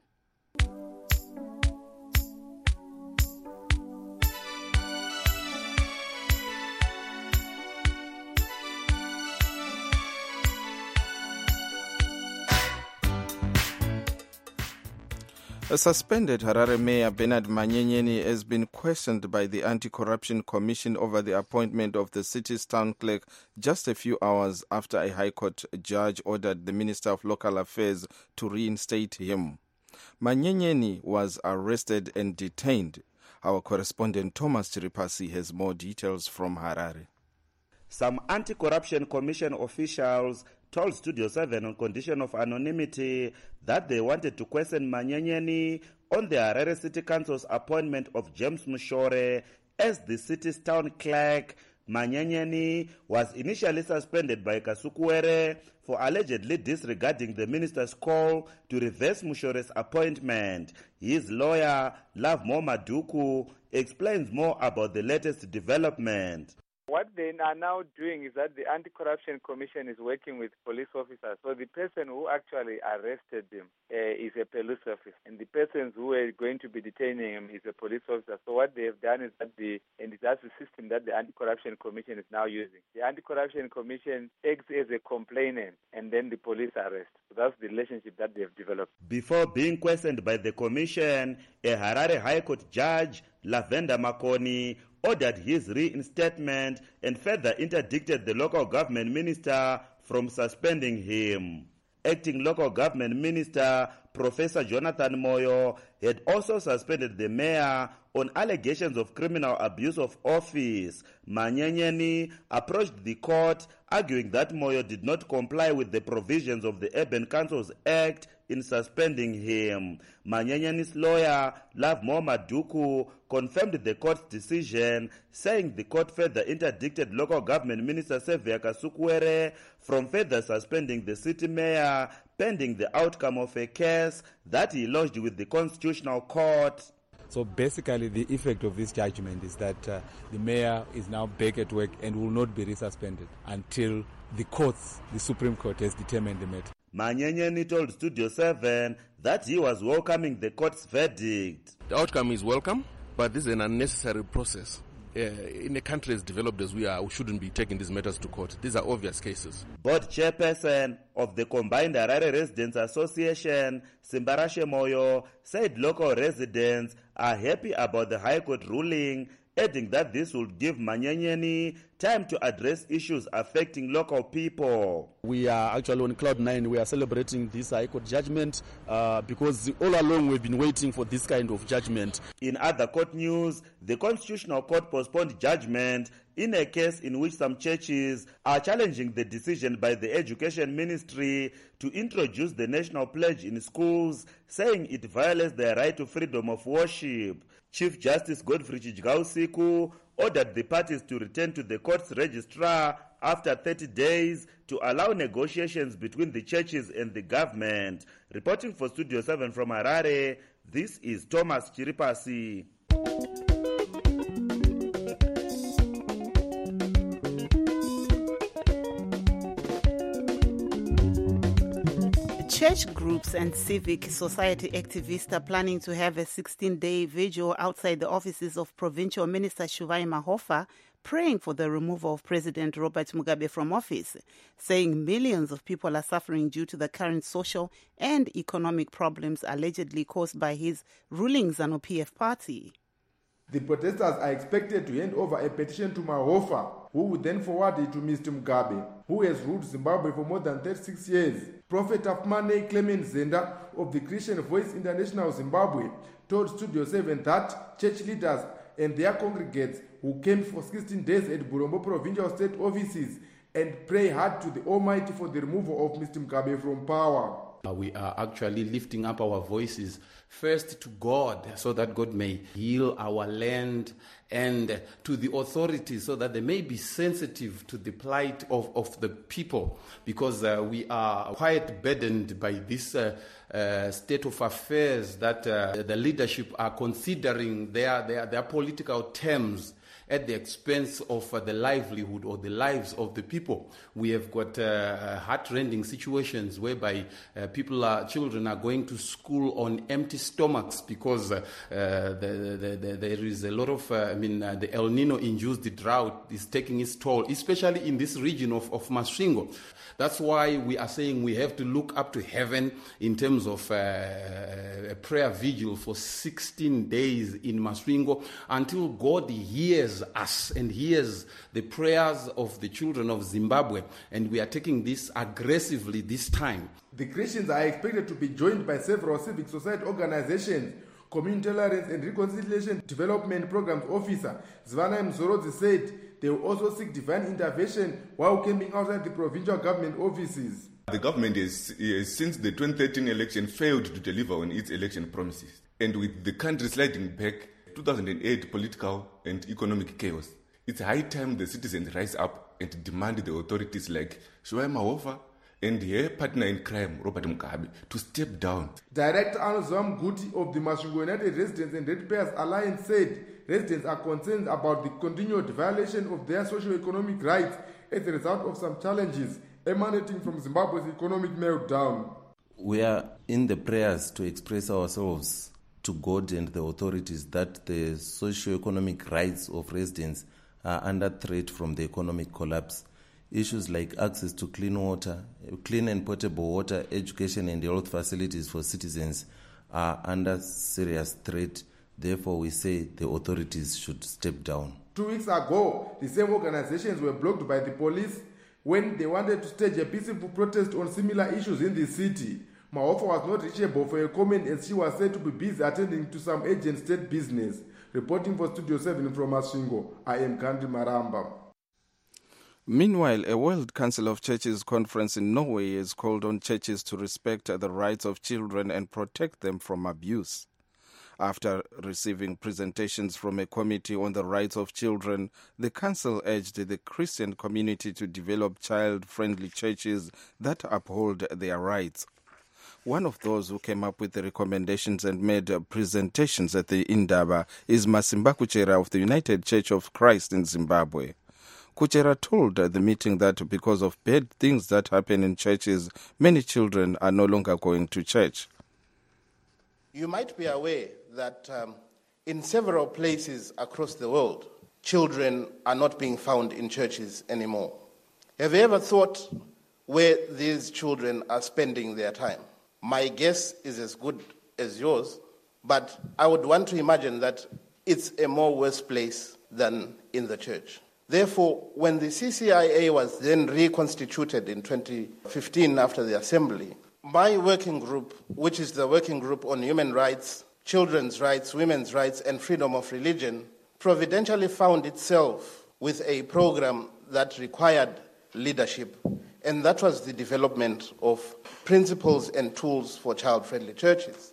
A suspended Harare Mayor Bernard Manyenyeni has been questioned by the Anti-Corruption Commission over the appointment of the city's town clerk just a few hours after a High Court judge ordered the Minister of Local Affairs to reinstate him. Manyenyeni was arrested and detained. Our correspondent Thomas Chiripasi has more details from Harare. Some Anti-Corruption Commission officials told Studio seven on condition of anonymity that they wanted to question Manyenyeni on the Harare City Council's appointment of James Mushore as the city's town clerk. Manyenyeni was initially suspended by Kasukuwere for allegedly disregarding the minister's call to reverse Mushore's appointment. His lawyer, Love Momaduku, explains more about the latest development. What they are now doing is that the Anti-Corruption Commission is working with police officers. So the person who actually arrested him uh, is a police officer, and the persons who are going to be detaining him is a police officer. So what they have done is that the, and that's the system that the Anti-Corruption Commission is now using. The Anti-Corruption Commission acts as a complainant, and then the police arrest. So that's the relationship that they have developed. Before being questioned by the commission, a Harare High Court judge, Lavenda Makoni, ordered his reinstatement and further interdicted the local government minister from suspending him. Acting local government minister Professor Jonathan Moyo had also suspended the mayor on allegations of criminal abuse of office. Manyenyeni approached the court arguing that Moyo did not comply with the provisions of the Urban Councils Act in suspending him. Manyenyeni's lawyer, Love Momaduku, confirmed the court's decision, saying the court further interdicted local government minister Sevia Kasukuwere from further suspending the city mayor pending the outcome of a case that he lodged with the Constitutional Court. So basically the effect of this judgment is that uh, the mayor is now back at work and will not be resuspended until the courts, the Supreme Court, has determined the matter. Manyenyeni told Studio seven that he was welcoming the court's verdict. The outcome is welcome, but this is an unnecessary process. uh, in a country as developed as we are, we shouldn't be taking these matters to court. These are obvious cases. Board chairperson of the Combined Harare Residents Association, Simbarashe Moyo, said local residents are happy about the High Court ruling, adding that this will give Manyenyeni time to address issues affecting local people. We are actually on cloud nine. We are celebrating this High Court judgment uh, because all along we've been waiting for this kind of judgment. In other court news, the Constitutional Court postponed judgment in a case in which some churches are challenging the decision by the Education Ministry to introduce the National Pledge in schools, saying it violates their right to freedom of worship. Chief Justice Godfrey Chijgausiku ordered the parties to return to the court's registrar after thirty days to allow negotiations between the churches and the government. Reporting for Studio seven from Harare, this is Thomas Chiripasi. Church groups and civic society activists are planning to have a sixteen-day vigil outside the offices of Provincial Minister Shuvai Mahofa, praying for the removal of President Robert Mugabe from office, saying millions of people are suffering due to the current social and economic problems allegedly caused by his ruling ZANU P F party. The protesters are expected to hand over a petition to Mahofa, who would then forward it to Mister Mugabe, who has ruled Zimbabwe for more than thirty-six years. Prophet Afmane Clement Zenda of the Christian Voice International Zimbabwe told Studio seven that church leaders and their congregates who came for sixteen days at Burombo Provincial State offices and pray hard to the Almighty for the removal of Mister Mugabe from power. We are actually lifting up our voices first to God so that God may heal our land, and to the authorities so that they may be sensitive to the plight of, of the people, because uh, we are quite burdened by this uh, uh, state of affairs that uh, the leadership are considering their, their, their political terms at the expense of uh, the livelihood or the lives of the people. We have got uh, heart-rending situations whereby uh, people are, children are going to school on empty stomachs because uh, uh, the, the, the, there is a lot of, uh, I mean, uh, the El Nino-induced drought is taking its toll, especially in this region of, of Masvingo. That's why we are saying we have to look up to heaven in terms of uh, a prayer vigil for sixteen days in Masvingo until God hears us and hears the prayers of the children of Zimbabwe, and we are taking this aggressively this time. The Christians are expected to be joined by several civic society organizations. Community Tolerance and Reconciliation Development Programs Officer Zvana Mzorodzi said they will also seek divine intervention while camping outside the provincial government offices. The government has, has, since the twenty thirteen election, failed to deliver on its election promises. And with the country sliding back, two thousand eight political and economic chaos, it's high time the citizens rise up and demand the authorities like Shuvai Mahofa and her partner in crime, Robert Mugabe, to step down. Director Anuzam Guti of the Masvingo United Residents and Ratepayers Alliance said residents are concerned about the continued violation of their socio-economic rights as a result of some challenges emanating from Zimbabwe's economic meltdown. We are in the prayers to express ourselves to God and the authorities that the socio-economic rights of residents are under threat from the economic collapse. Issues like access to clean water, clean and potable water, education and health facilities for citizens are under serious threat. Therefore, we say the authorities should step down. Two weeks ago, the same organizations were blocked by the police when they wanted to stage a peaceful protest on similar issues in the city. Mahofa was not reachable for a comment as she was said to be busy attending to some urgent state business. Reporting for Studio seven from Masvingo, I am Kandi Maramba. Meanwhile, a World Council of Churches conference in Norway has called on churches to respect the rights of children and protect them from abuse. After receiving presentations from a committee on the rights of children, the council urged the Christian community to develop child-friendly churches that uphold their rights. One of those who came up with the recommendations and made presentations at the Indaba is Masimba Kuchera of the United Church of Christ in Zimbabwe. Kuchera told the meeting that because of bad things that happen in churches, many children are no longer going to church. You might be aware that um, in several places across the world, children are not being found in churches anymore. Have you ever thought where these children are spending their time? My guess is as good as yours, but I would want to imagine that it's a more worse place than in the church. Therefore, when the C C I A was then reconstituted in twenty fifteen after the assembly, my working group, which is the working group on human rights, children's rights, women's rights, and freedom of religion, providentially found itself with a program that required leadership, and that was the development of principles and tools for child-friendly churches.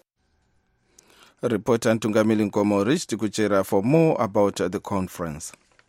Reporter Ntungamili Nkomo reached Kuchera for more about the conference.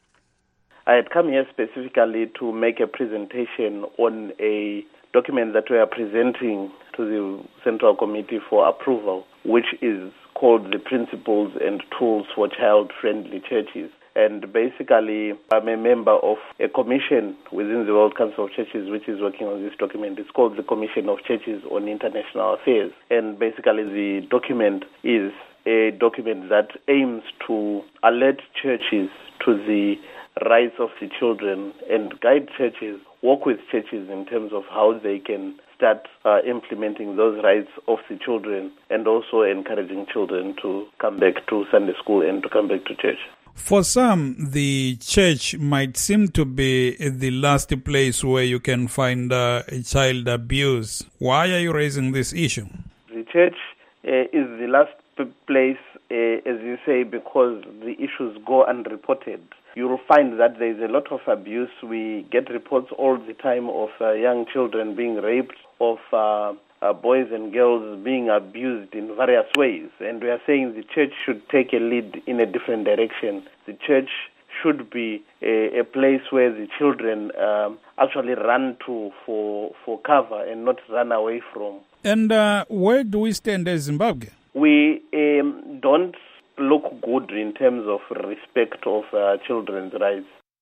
I had come here specifically to make a presentation on a document that we are presenting to the Central Committee for approval, which is called the Principles and Tools for Child-Friendly Churches. And basically, I'm a member of a commission within the World Council of Churches which is working on this document. It's called the Commission of Churches on International Affairs. And basically, the document is a document that aims to alert churches to the rights of the children and guide churches, work with churches in terms of how they can start uh, implementing those rights of the children, and also encouraging children to come back to Sunday school and to come back to church. For some, the church might seem to be the last place where you can find uh, child abuse. Why are you raising this issue? The church uh, is the last p- place, uh, as you say, because the issues go unreported. You will find that there is a lot of abuse. We get reports all the time of uh, young children being raped, of uh, uh, boys and girls being abused in various ways. And we are saying the church should take a lead in a different direction. The church should be a, a place where the children um, actually run to for, for cover and not run away from. And uh, where do we stand as Zimbabwe? We um, don't look good in terms of respect of uh, children's rights.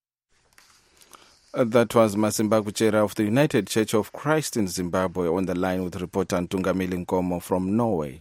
Uh, that was Masimba Kuchera of the United Church of Christ in Zimbabwe on the line with reporter Ntungamili Nkomo from Norway.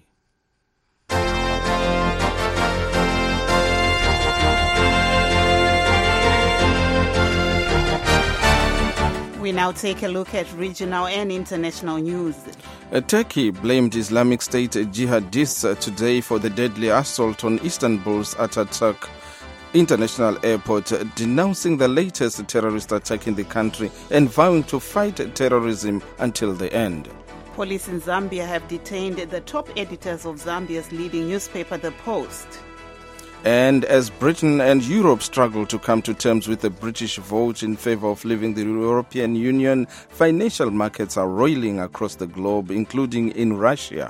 We now take a look at regional and international news. Uh, Turkey blamed Islamic State jihadists uh, today for the deadly assault on Istanbul's Ataturk International Airport, uh, denouncing the latest terrorist attack in the country and vowing to fight terrorism until the end. Police in Zambia have detained the top editors of Zambia's leading newspaper, The Post. And as Britain and Europe struggle to come to terms with the British vote in favor of leaving the European Union, financial markets are roiling across the globe, including in Russia.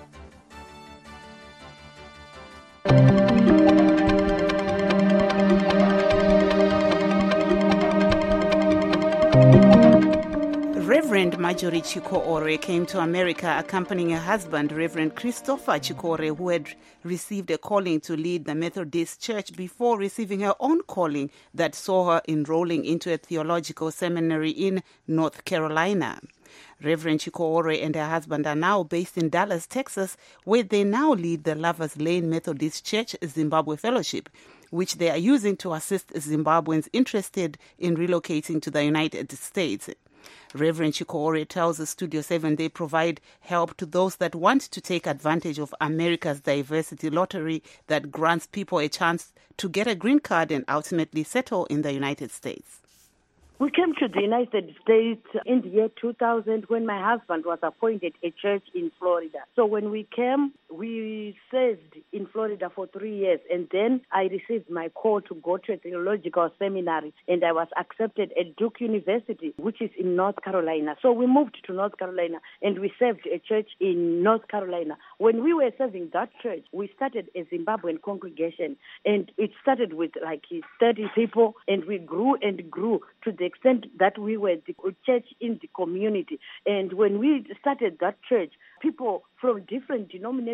Reverend Marjorie Chiko-Ore came to America accompanying her husband, Reverend Christopher Chiko-Ore, who had received a calling to lead the Methodist Church before receiving her own calling that saw her enrolling into a theological seminary in North Carolina. Reverend Chiko-Ore and her husband are now based in Dallas, Texas, where they now lead the Lovers Lane Methodist Church Zimbabwe Fellowship, which they are using to assist Zimbabweans interested in relocating to the United States. Reverend Chiko-Ore tells Studio seven they provide help to those that want to take advantage of America's diversity lottery that grants people a chance to get a green card and ultimately settle in the United States. We came to the United States in the year two thousand when my husband was appointed a church in Florida. So when we came, we served in Florida for three years, and then I received my call to go to a theological seminary, and I was accepted at Duke University, which is in North Carolina. So we moved to North Carolina, and we served a church in North Carolina. When we were serving that church, we started a Zimbabwean congregation, and it started with like thirty people, and we grew and grew to the extent that we were the church in the community. And when we started that church, people from different denominations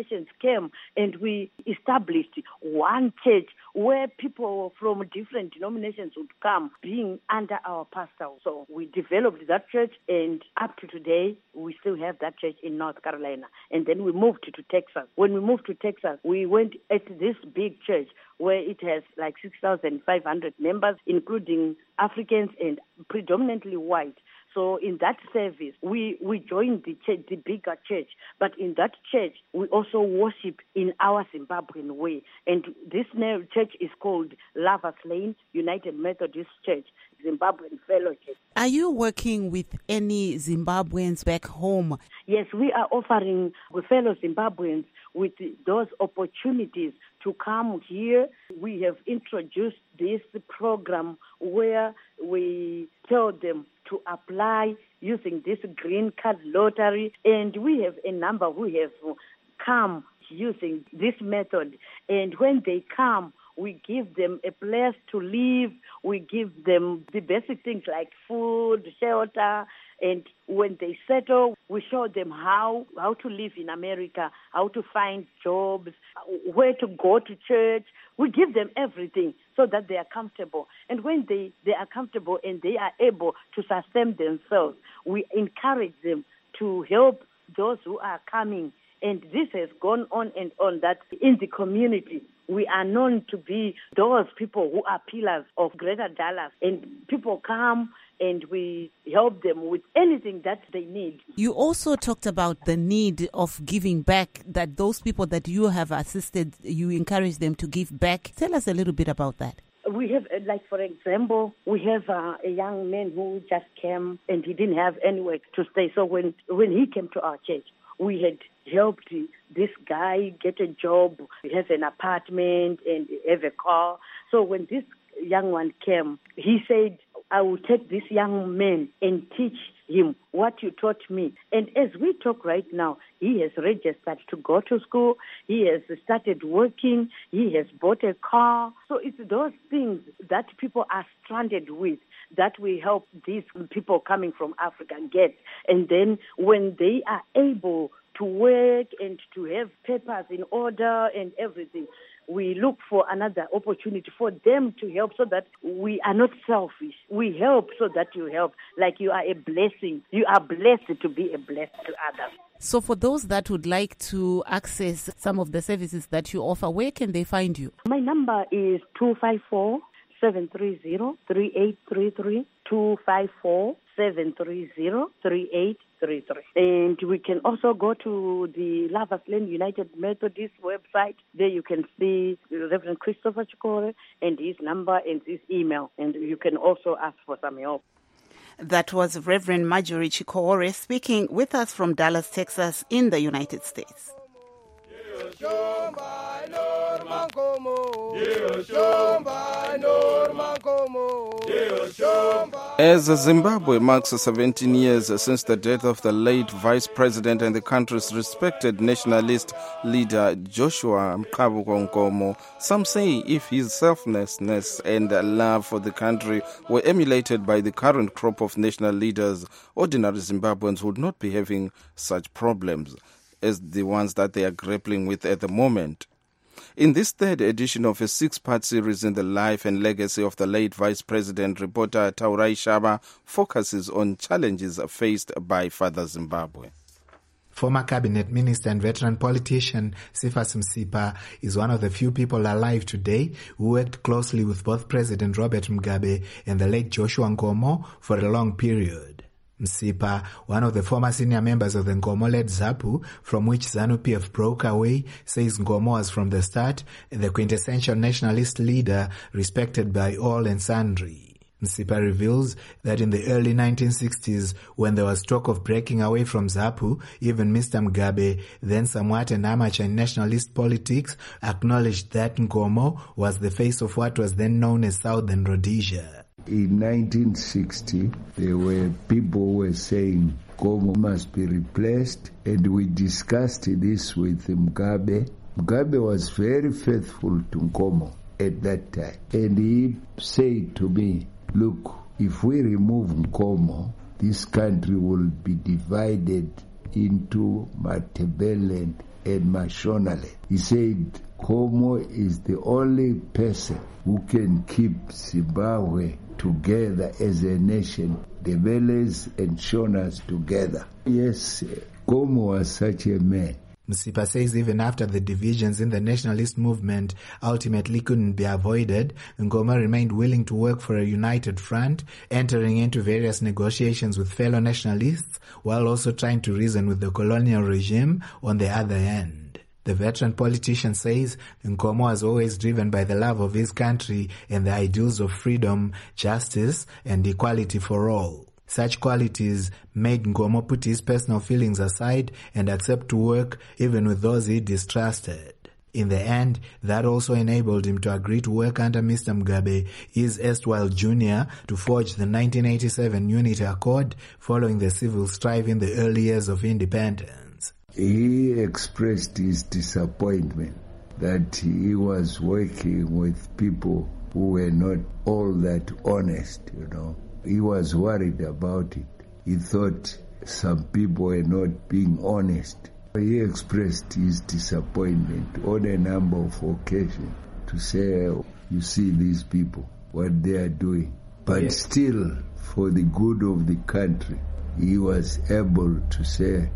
denominations came and we established one church where people from different denominations would come being under our pastor. So we developed that church, and up to today, we still have that church in North Carolina. And then we moved to Texas. When we moved to Texas, we went at this big church where it has like six thousand five hundred members, including Africans and predominantly white. So in that service, we, we joined the church, the bigger church. But in that church, we also worship in our Zimbabwean way. And this church is called Lovers Lane United Methodist Church, Zimbabwean Fellowship. Are you working with any Zimbabweans back home? Yes, we are offering fellow Zimbabweans with those opportunities to come here. We have introduced this program where we tell them to apply using this green card lottery, and we have a number who have come using this method. And when they come, we give them a place to live. We give them the basic things like food, shelter, and when they settle, we show them how, how to live in America, how to find jobs, where to go to church. We give them everything so that they are comfortable. And when they, they are comfortable and they are able to sustain themselves, we encourage them to help those who are coming. And this has gone on and on, that in the community, we are known to be those people who are pillars of Greater Dallas. And people come and we help them with anything that they need. You also talked about the need of giving back, that those people that you have assisted, you encourage them to give back. Tell us a little bit about that. We have, like, for example, we have uh, a young man who just came and he didn't have anywhere to stay. So when, when he came to our church, we had helped this guy get a job. He has an apartment and have a car. So when this young one came, he said, I will take this young man and teach him what you taught me. And as we talk right now, he has registered to go to school. He has started working. He has bought a car. So it's those things that people are stranded with that we help these people coming from Africa get. And then when they are able to work and to have papers in order and everything, we look for another opportunity for them to help, so that we are not selfish. We help so that you help. Like you are a blessing. You are blessed to be a blessing to others. So for those that would like to access some of the services that you offer, where can they find you? My number is two five four, seven three zero, three eight three three, two five four, seven three zero, three eight three three. And we can also go to the Lovers Lane United Methodist website. There you can see Reverend Christopher Chikore and his number and his email. And you can also ask for some help. That was Reverend Marjorie Chikore speaking with us from Dallas, Texas, in the United States. As Zimbabwe marks seventeen years since the death of the late vice president and the country's respected nationalist leader Joshua Mkabuko Nkomo, some say if his selflessness and love for the country were emulated by the current crop of national leaders, ordinary Zimbabweans would not be having such problems as the ones that they are grappling with at the moment. In this third edition of a six-part series in the life and legacy of the late Vice President, reporter Taurai Shaba focuses on challenges faced by Father Zimbabwe. Former cabinet minister and veteran politician Cephas Msipa is one of the few people alive today who worked closely with both President Robert Mugabe and the late Joshua Nkomo for a long period. Msipa, one of the former senior members of the Nkomo-led ZAPU, from which ZANU-P F broke away, says Nkomo was from the start the quintessential nationalist leader respected by all and sundry. Msipa reveals that in the early nineteen sixties, when there was talk of breaking away from ZAPU, even Mister Mugabe, then somewhat an amateur in nationalist politics, acknowledged that Nkomo was the face of what was then known as Southern Rhodesia. In nineteen sixty, there were people who were saying Nkomo must be replaced, and we discussed this with Mugabe. Mugabe was very faithful to Nkomo at that time, and he said to me, look, if we remove Nkomo, this country will be divided into Matabeleland and Mashonale. He said Nkomo is the only person who can keep Zimbabwe together as a nation, the Veles and Shonas together. Yes, Nkomo was such a man. Msipa says even after the divisions in the nationalist movement ultimately couldn't be avoided, Nkomo remained willing to work for a united front, entering into various negotiations with fellow nationalists while also trying to reason with the colonial regime on the other end. The veteran politician says Nkomo was always driven by the love of his country and the ideals of freedom, justice, and equality for all. Such qualities made Nkomo put his personal feelings aside and accept to work even with those he distrusted. In the end, that also enabled him to agree to work under Mister Mugabe, his erstwhile junior, to forge the nineteen eighty-seven Unity Accord following the civil strife in the early years of independence. He expressed his disappointment that he was working with people who were not all that honest, you know. He was worried about it. He thought some people were not being honest. He expressed his disappointment on a number of occasions to say, oh, you see these people, what they are doing. But yes, still, for the good of the country, he was able to say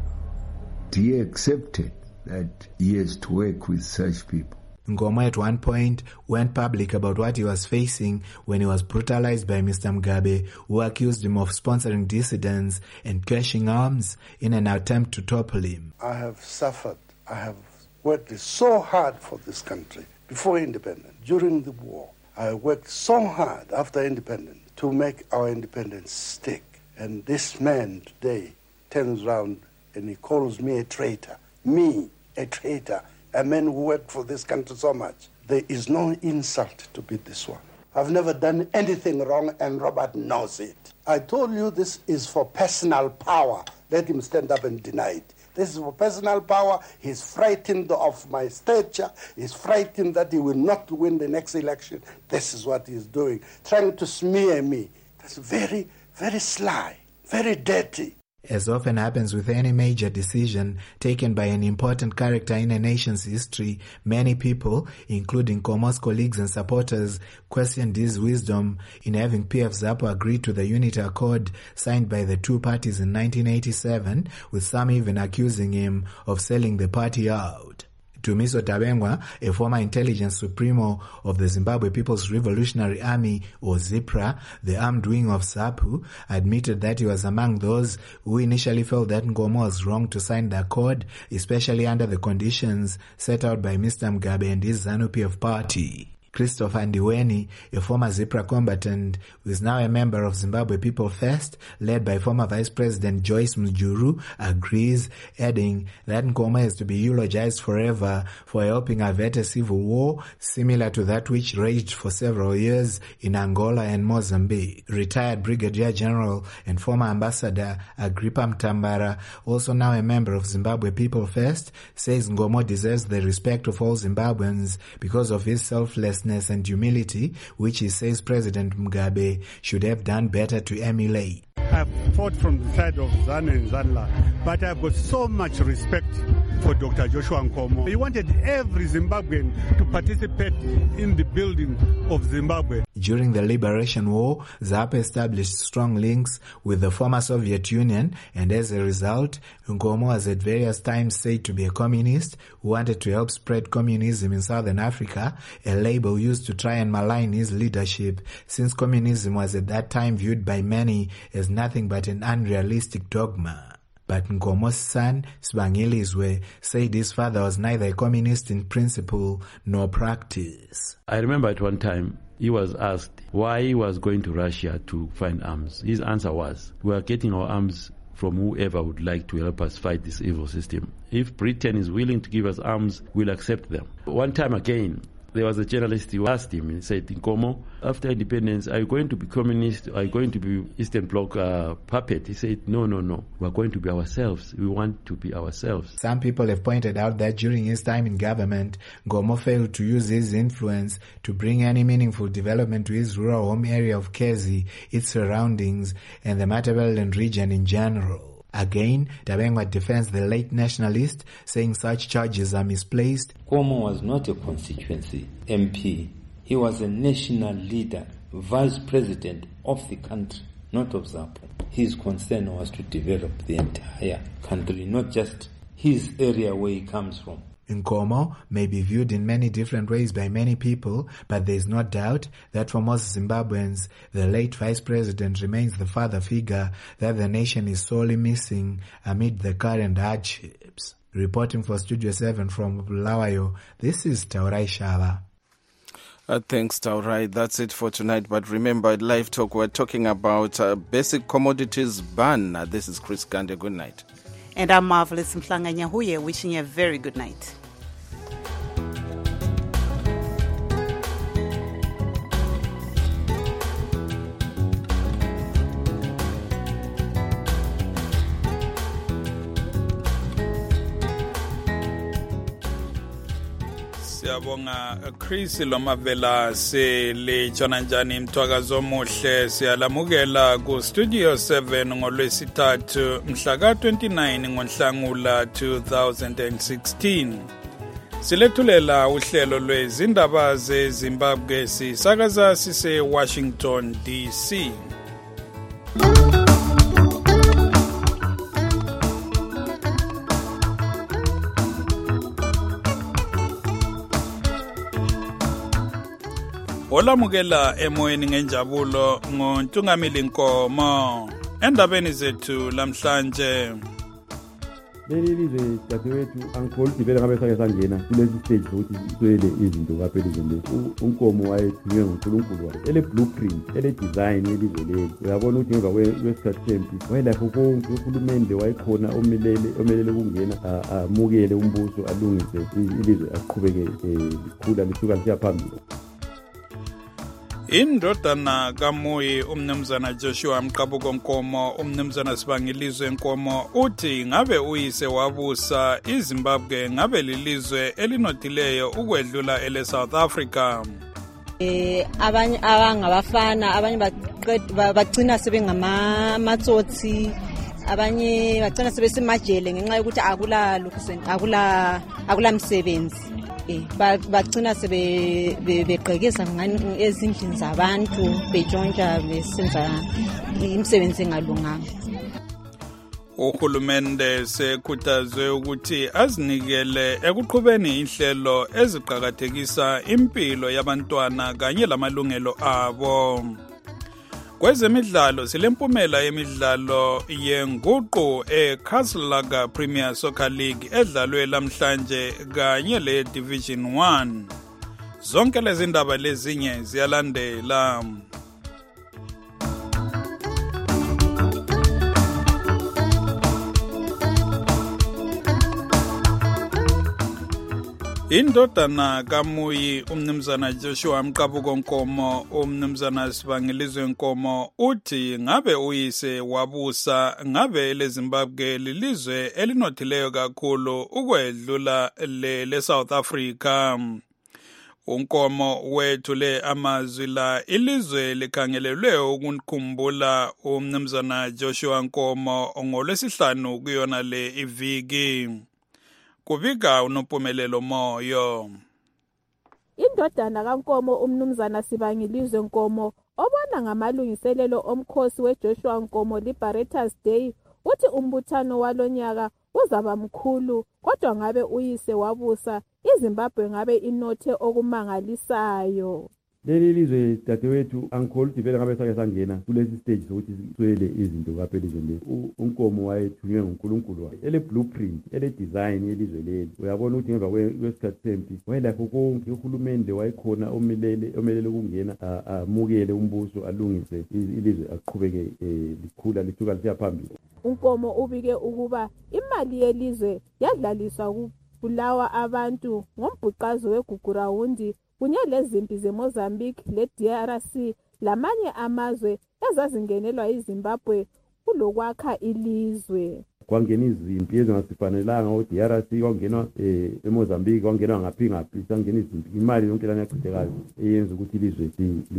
he accepted that he has to work with such people. Nkomo at one point went public about what he was facing when he was brutalized by Mister Mugabe, who accused him of sponsoring dissidents and cashing arms in an attempt to topple him. I have suffered. I have worked so hard for this country before independence, during the war. I worked so hard after independence to make our independence stick. And this man today turns around and he calls me a traitor. Me, a traitor. A man who worked for this country so much. There is no insult to beat this one. I've never done anything wrong, and Robert knows it. I told you this is for personal power. Let him stand up and deny it. This is for personal power. He's frightened of my stature. He's frightened that he will not win the next election. This is what he's doing, trying to smear me. That's very, very sly, very dirty. As often happens with any major decision taken by an important character in a nation's history, many people, including Nkomo's colleagues and supporters, questioned his wisdom in having P F ZAPU agree to the Unity Accord signed by the two parties in nineteen eighty-seven, with some even accusing him of selling the party out. Tumiso Tabengwa, a former intelligence supremo of the Zimbabwe People's Revolutionary Army, or ZIPRA, the armed wing of ZAPU, admitted that he was among those who initially felt that Nkomo was wrong to sign the accord, especially under the conditions set out by Mister Mugabe and his ZANU-P F party. Christopher Ndiweni, a former ZIPRA combatant who is now a member of Zimbabwe People First, led by former Vice President Joyce Mujuru, agrees, adding that Nkomo is to be eulogized forever for helping avert a civil war similar to that which raged for several years in Angola and Mozambique. Retired Brigadier General and former Ambassador Agrippa Mtambara, also now a member of Zimbabwe People First, says Nkomo deserves the respect of all Zimbabweans because of his selfless and humility, which he says President Mugabe should have done better to emulate. I've fought from the side of ZANU and ZANLA, but I've got so much respect for Doctor Joshua Nkomo. He wanted every Zimbabwean to participate in the building of Zimbabwe. During the Liberation War, ZAPU established strong links with the former Soviet Union, and as a result, Nkomo was at various times said to be a communist who wanted to help spread communism in Southern Africa, a label used to try and malign his leadership, since communism was at that time viewed by many as nothing but an unrealistic dogma. But Nkomo's son, Sibangilizwe, said his father was neither a communist in principle nor practice. I remember at one time he was asked why he was going to Russia to find arms. His answer was, we are getting our arms from whoever would like to help us fight this evil system. If Britain is willing to give us arms, we'll accept them. One time again, there was a journalist who asked him, he said, Nkomo, after independence, are you going to be communist? Are you going to be Eastern Bloc uh, puppet? He said, no, no, no. We're going to be ourselves. We want to be ourselves. Some people have pointed out that during his time in government, Nkomo failed to use his influence to bring any meaningful development to his rural home area of Kezi, its surroundings, and the Matabeleland region in general. Again, Dabengwa defends the late nationalist, saying such charges are misplaced. Nkomo was not a constituency M P. He was a national leader, vice president of the country, not of ZAPU. His concern was to develop the entire country, not just his area where he comes from. Nkomo may be viewed in many different ways by many people, but there is no doubt that for most Zimbabweans, the late vice president remains the father figure that the nation is sorely missing amid the current hardships. Reporting for Studio seven from Bulawayo, this is Taurai Shava. Uh, thanks, Taurai. That's it for tonight. But remember, at Live Talk, we're talking about uh, basic commodities ban. Uh, this is Chris Gande. Good night. And I'm Marvelous Mhlanga Nyahuye, wishing you a very good night. Siyabonga Chris Lomavela se le Jonanjani Mtwakazo omuhle siyalamukela ku Studio seven ngolwesithathu mhla ka twenty-nine ngoNhlangula two thousand sixteen. Silethulela uhlelo lwezindaba zeZimbabwe sisakaza sise Washington D C. Olamukela emoyeni ngenjabulo ngoNtungamili Nkomo endabeni zethu lamhlanje. Leli lize dadewethu angikholisi vele ngabe sake sangena kulesi stage ukuthi iswele izinto kaphelezweni. Unkomo wayethunywe nguNkulunkulu wakhe ele blueprint ele design yelizwe leli. Uyabona ukuthi ngemva kwesikhathi sempi wayelapho konke uhulumende wayekhona omelele omelele ukungena amukele umbuso alungise ilizwe aqhubeke likhula lisuka lisiya phambili. Indodana kaMoyi umnumzana Joshua Mqabuko Nkomo umnumzana Sibangilizwe Nkomo uthi ngabe uyise wabusa iZimbabwe ngabe lilizwe elinothileyo ukwedlula ele South Africa. Eh abanye abangabafana abanye bagcina sebengama matsotsi abanye bagcina sebesimajele ngenxa yokuthi akula lokuseni akula akula msebenzi. Bagcina sebe begqekeza ngani ezindlini zabantu bejonja besenza imisebenzi engalunganga. Uhulumende sekhuthazwe ukuthi azinikele ekuqhubeni inhlelo eziqhakathekisa impilo yabantwana kanye lamalungelo abo. Kwezemidlalo silempumela yemidlalo yenguqu eCastle Premier Soccer League edlalwe lamhlanje kanye le Division one. Zonke lezi ndaba lezinye ziyalandela. Indodana kaMoyi umnumzana Joshua Mqabuko Nkomo umnumzana Sibangilizwe Nkomo uthi ngabe uyise wabusa ngabe leZimbabwe lilizwe elinothileyo kakhulu ukwedlula le le South Africa. Unkomo wethule amazwi la ilizwe likhangelelwe ukukhumbula umnumzana Joshua Nkomo ngolwesihlanu kuyona le iviki. Kubika unompumelelo moyo. Indodana kaNkomo umnumzana Sibangilizwe Nkomo obona ngamalungiselelo omkhosi weJoshua Nkomo Liberators Day uthi umbuthano walonyaka uzaba mkhulu kodwa ngabe uyise wabusa iZimbabwe ngabe inothe okumangalisayo. Leli lizwe dadewethu angikholisi vele ngabe sake sangena kulesi stage sokuthi iswele izinto kaphelezweni. Unkomo wayethunywe nguNkulunkulu wakhe ele blueprint ele design yelizwe leli. Uyabona ukuthi ngemva kwesikhathi sempi wayelapho konke uhulumende wayekhona omelele omelele ukungena amukele umbuso alungise ilizwe aqhubeke likhula lisuka lisiya phambili. Unkomo ubike ukuba imali yelizwe yadlaliswa kubulawa abantu ngombhuqazo weGugurawundi kunye lezimpi zeMozambique le-D R C lamanye amazwe ezazingenelwa iZimbabwe kulokwakha ilizwe. kwangena izimpi ezingasifanelanga o-D R C kwangenwa eh eMozambique kwangenwa ngaphi ngaphi sangena izimpi imali yonke lana yachithekayo eyenza ukuthi ilizwe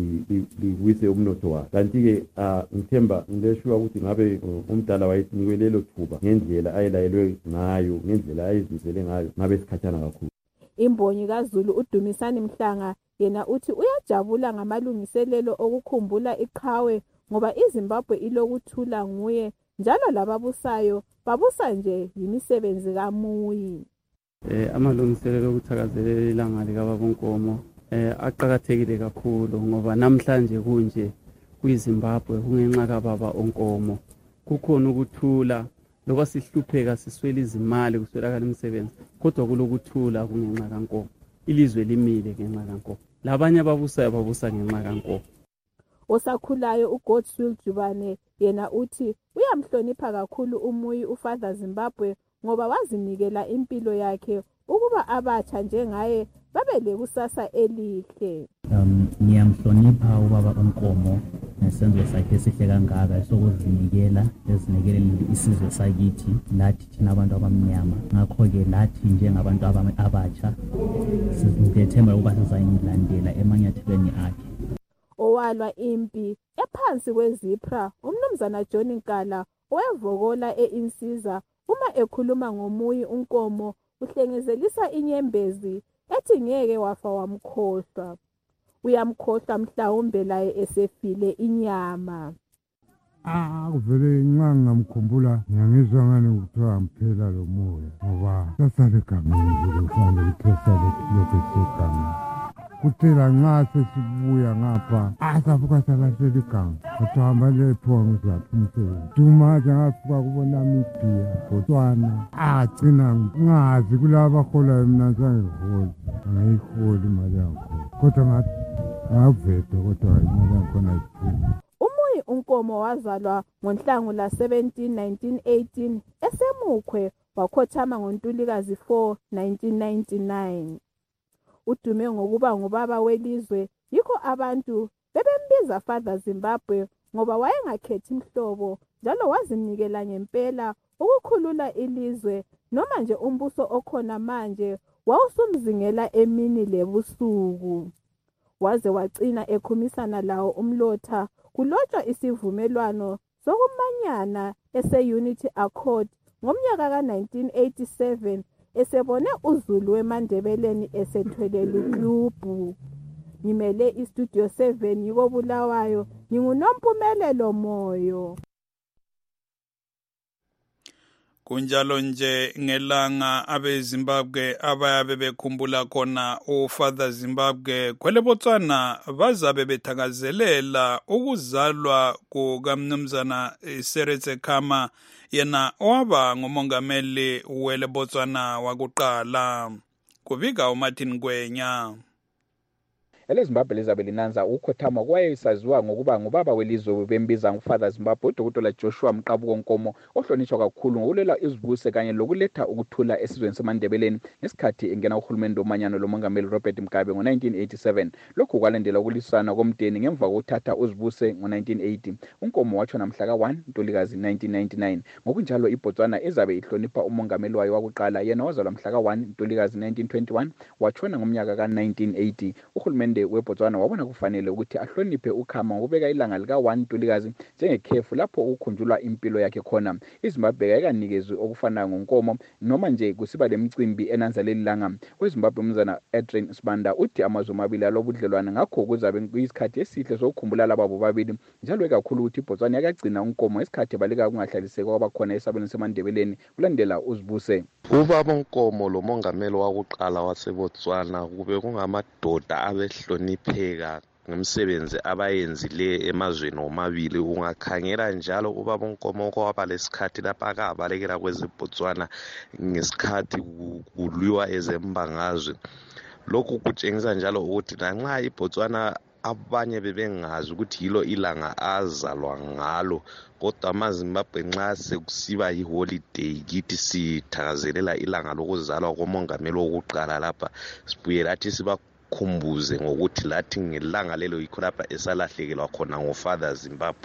liwise umnotho wayo kanti-ke ngithemba ngileshuwa ukuthi ngabe umdala wayenikwe lelo thuba ngendlela ayelayelwe ngayo ngendlela ayezimisele ngayo ngabe sikhathana kakhulu. Imbonyi kaZulu uDumisani Mhlanga yena uthi uyajabula ngamalungiselelo okukhumbula iqhawe ngoba iZimbabwe ilokuthula nguye njalo lababusayo babusa nje yimisebenzi kaMuyi. Eh amalungiselelo okuthakazelela ilanga likaBaba uNkomo eh aqhakathekile kakhulu ngoba namhlanje kunje kwiZimbabwe kungenxa kaBaba uNkomo kukhona ukuthula lokho sihlupheka siswela izimali kuswelakala imisebenzi kodwa kulokuthula kungenxa kaNkomo ilizwe limile ngenxa kaNkomo labanye ababusayo babusa ngenxa kaNkomo. Osakhulayo uGodswill Jubane yena uthi uyamhlonipha kakhulu uMuyi uFather Zimbabwe ngoba wazinikela impilo yakhe ukuba abatsha njengaye babe lekusasa elihle. Um ngiyamhlonipha ubaba uNkomo nesenzo sakhe esihle kangaka sokuzinikela ezinikele isizwe sakithi lathi thina abantu abamnyama ngakho ke lathi njengabantu abatsha sizithemba ukuba sizayimlandela emanyathelweni akhe. Owalwa impi ephansi kweZipra umnumzana John Nkala owevokola eInsiza uma ekhuluma ngoMuyi uNkomo uhlengezelisa inyembezi ethi ngeke wafa wamkhohlwa uyamkhohlwa mhlawumbe laye esefile inyama. Ah kuvele nxa ngamkhumbula ngiyangizwa ngani kuthiwa mphela lo moya ngoba sasale gameni kufanele kuphesale lokho segama kuthela nxa sesibuya ngapha asavuka salahlela igama sahamba lepho ngizaphi umsebenzi dumaje ngafika kuboNamibia Botswana agcina ngazi kulaba abahola mina sangihola angayiholi imali yakho kodwa ngathi ngaveda kodwa imali yakhona iphuma. uMuyi uNkomo wazalwa ngoNhlangula seventeen nineteen eighteen esemukhwe wakhothama ngoNtulikazi four nineteen ninety-nine. Udume ngokuba ngubaba welizwe yikho abantu bebembiza Father Zimbabwe ngoba wayengakhethi imhlobo njalo wazinikela ngempela ukukhulula ilizwe noma nje umbuso okhona manje wawusumzingela emini lebusuku waze wacina ekhumisana lawo umlotha kulotshwa isivumelwano sokumanyana ese-Unity Accord ngomnyaka ka nineteen eighty-seven esebone uZulu weMandebeleni esethwele liklubhu. Ngimele istudio seven yiko Bulawayo nginguNompumelelo Moyo. Kunjalo nje ngelanga abeZimbabwe abayabe bekhumbula khona uFather Zimbabwe kwele Botswana bazabe bethakazelela ukuzalwa kukaMnumzana Seretse Khama yena owaba ngumongameli wele Botswana wakuqala. Kubika uMartin Gwenya. EleZimbabwe lizabe linanza ukukhothama kwayesaziwa ngokuba ngubaba welizwe bembiza nguFather Zimbabwe uDokotela Joshua Mqabuko Nkomo ohlonishwa kakhulu ngokulela izibuse kanye lokuletha ukuthula esizweni seMandebeleni ngesikhathi engena uhulumende womanyano lomongameli Robert Mugabe ngo nineteen eighty-seven. Lokhu kwalandela ukulisana komdeni ngemva kokuthatha uzibuse ngo nineteen eighty. uNkomo watshona mhla ka one Ntulikazi nineteen ninety-nine. Ngokunjalo iBotswana izabe ihlonipha umongameli wayo wakuqala yena wazalwa mhla ka one Ntulikazi nineteen twenty-one watshona ngomnyaka ka nineteen eighty. Uhulumende weBotswana wabona kufanele ukuthi ahloniphe uKhama ngokubeka ilanga lika one Ntulikazi njengekhefu lapho ukukhunjulwa impilo yakhe khona. iZimbabwe ayikanikezwe okufanayo ngoNkomo noma nje kusiba lemicimbi enanza leli langa. weZimbabwe umzana Adrian Sibanda uthi amazwe amabili alobudlelwane ngakho kuzabe kuyisikhathi esihle sokukhumbula laba bobabili njalo ekakhulu ukuthi iBotswana yakagcina uNkomo isikhathi baleka kungahlaliseki kwabakhona esabelweni seMandebeleni kulandela uzibuse. Ubaba uNkomo lo mongameli wakuqala waseBotswana kube kungamadoda abehlonipheka ngomsebenzi abayenzile emazweni omabili. Ungakhangela njalo ubaba uNkomo kwaba lesikhathi lapha akabalekela kwezeBotswana ngesikhathi kulwiwa ezembangazwe. Lokhu kutshengisa njalo ukuthi nanxa iBotswana abanye bebengazi ukuthi yilo ilanga azalwa ngalo kodwa amaZimbabwe nxa sekusiba iholiday kithi sithakazelela ilanga lokuzalwa komongameli wokuqala lapha sibuye lathi siba khumbuze ngokuthi lathi ngelanga lelo yikho lapha esalahlekelwa khona ngoFather Zimbabwe.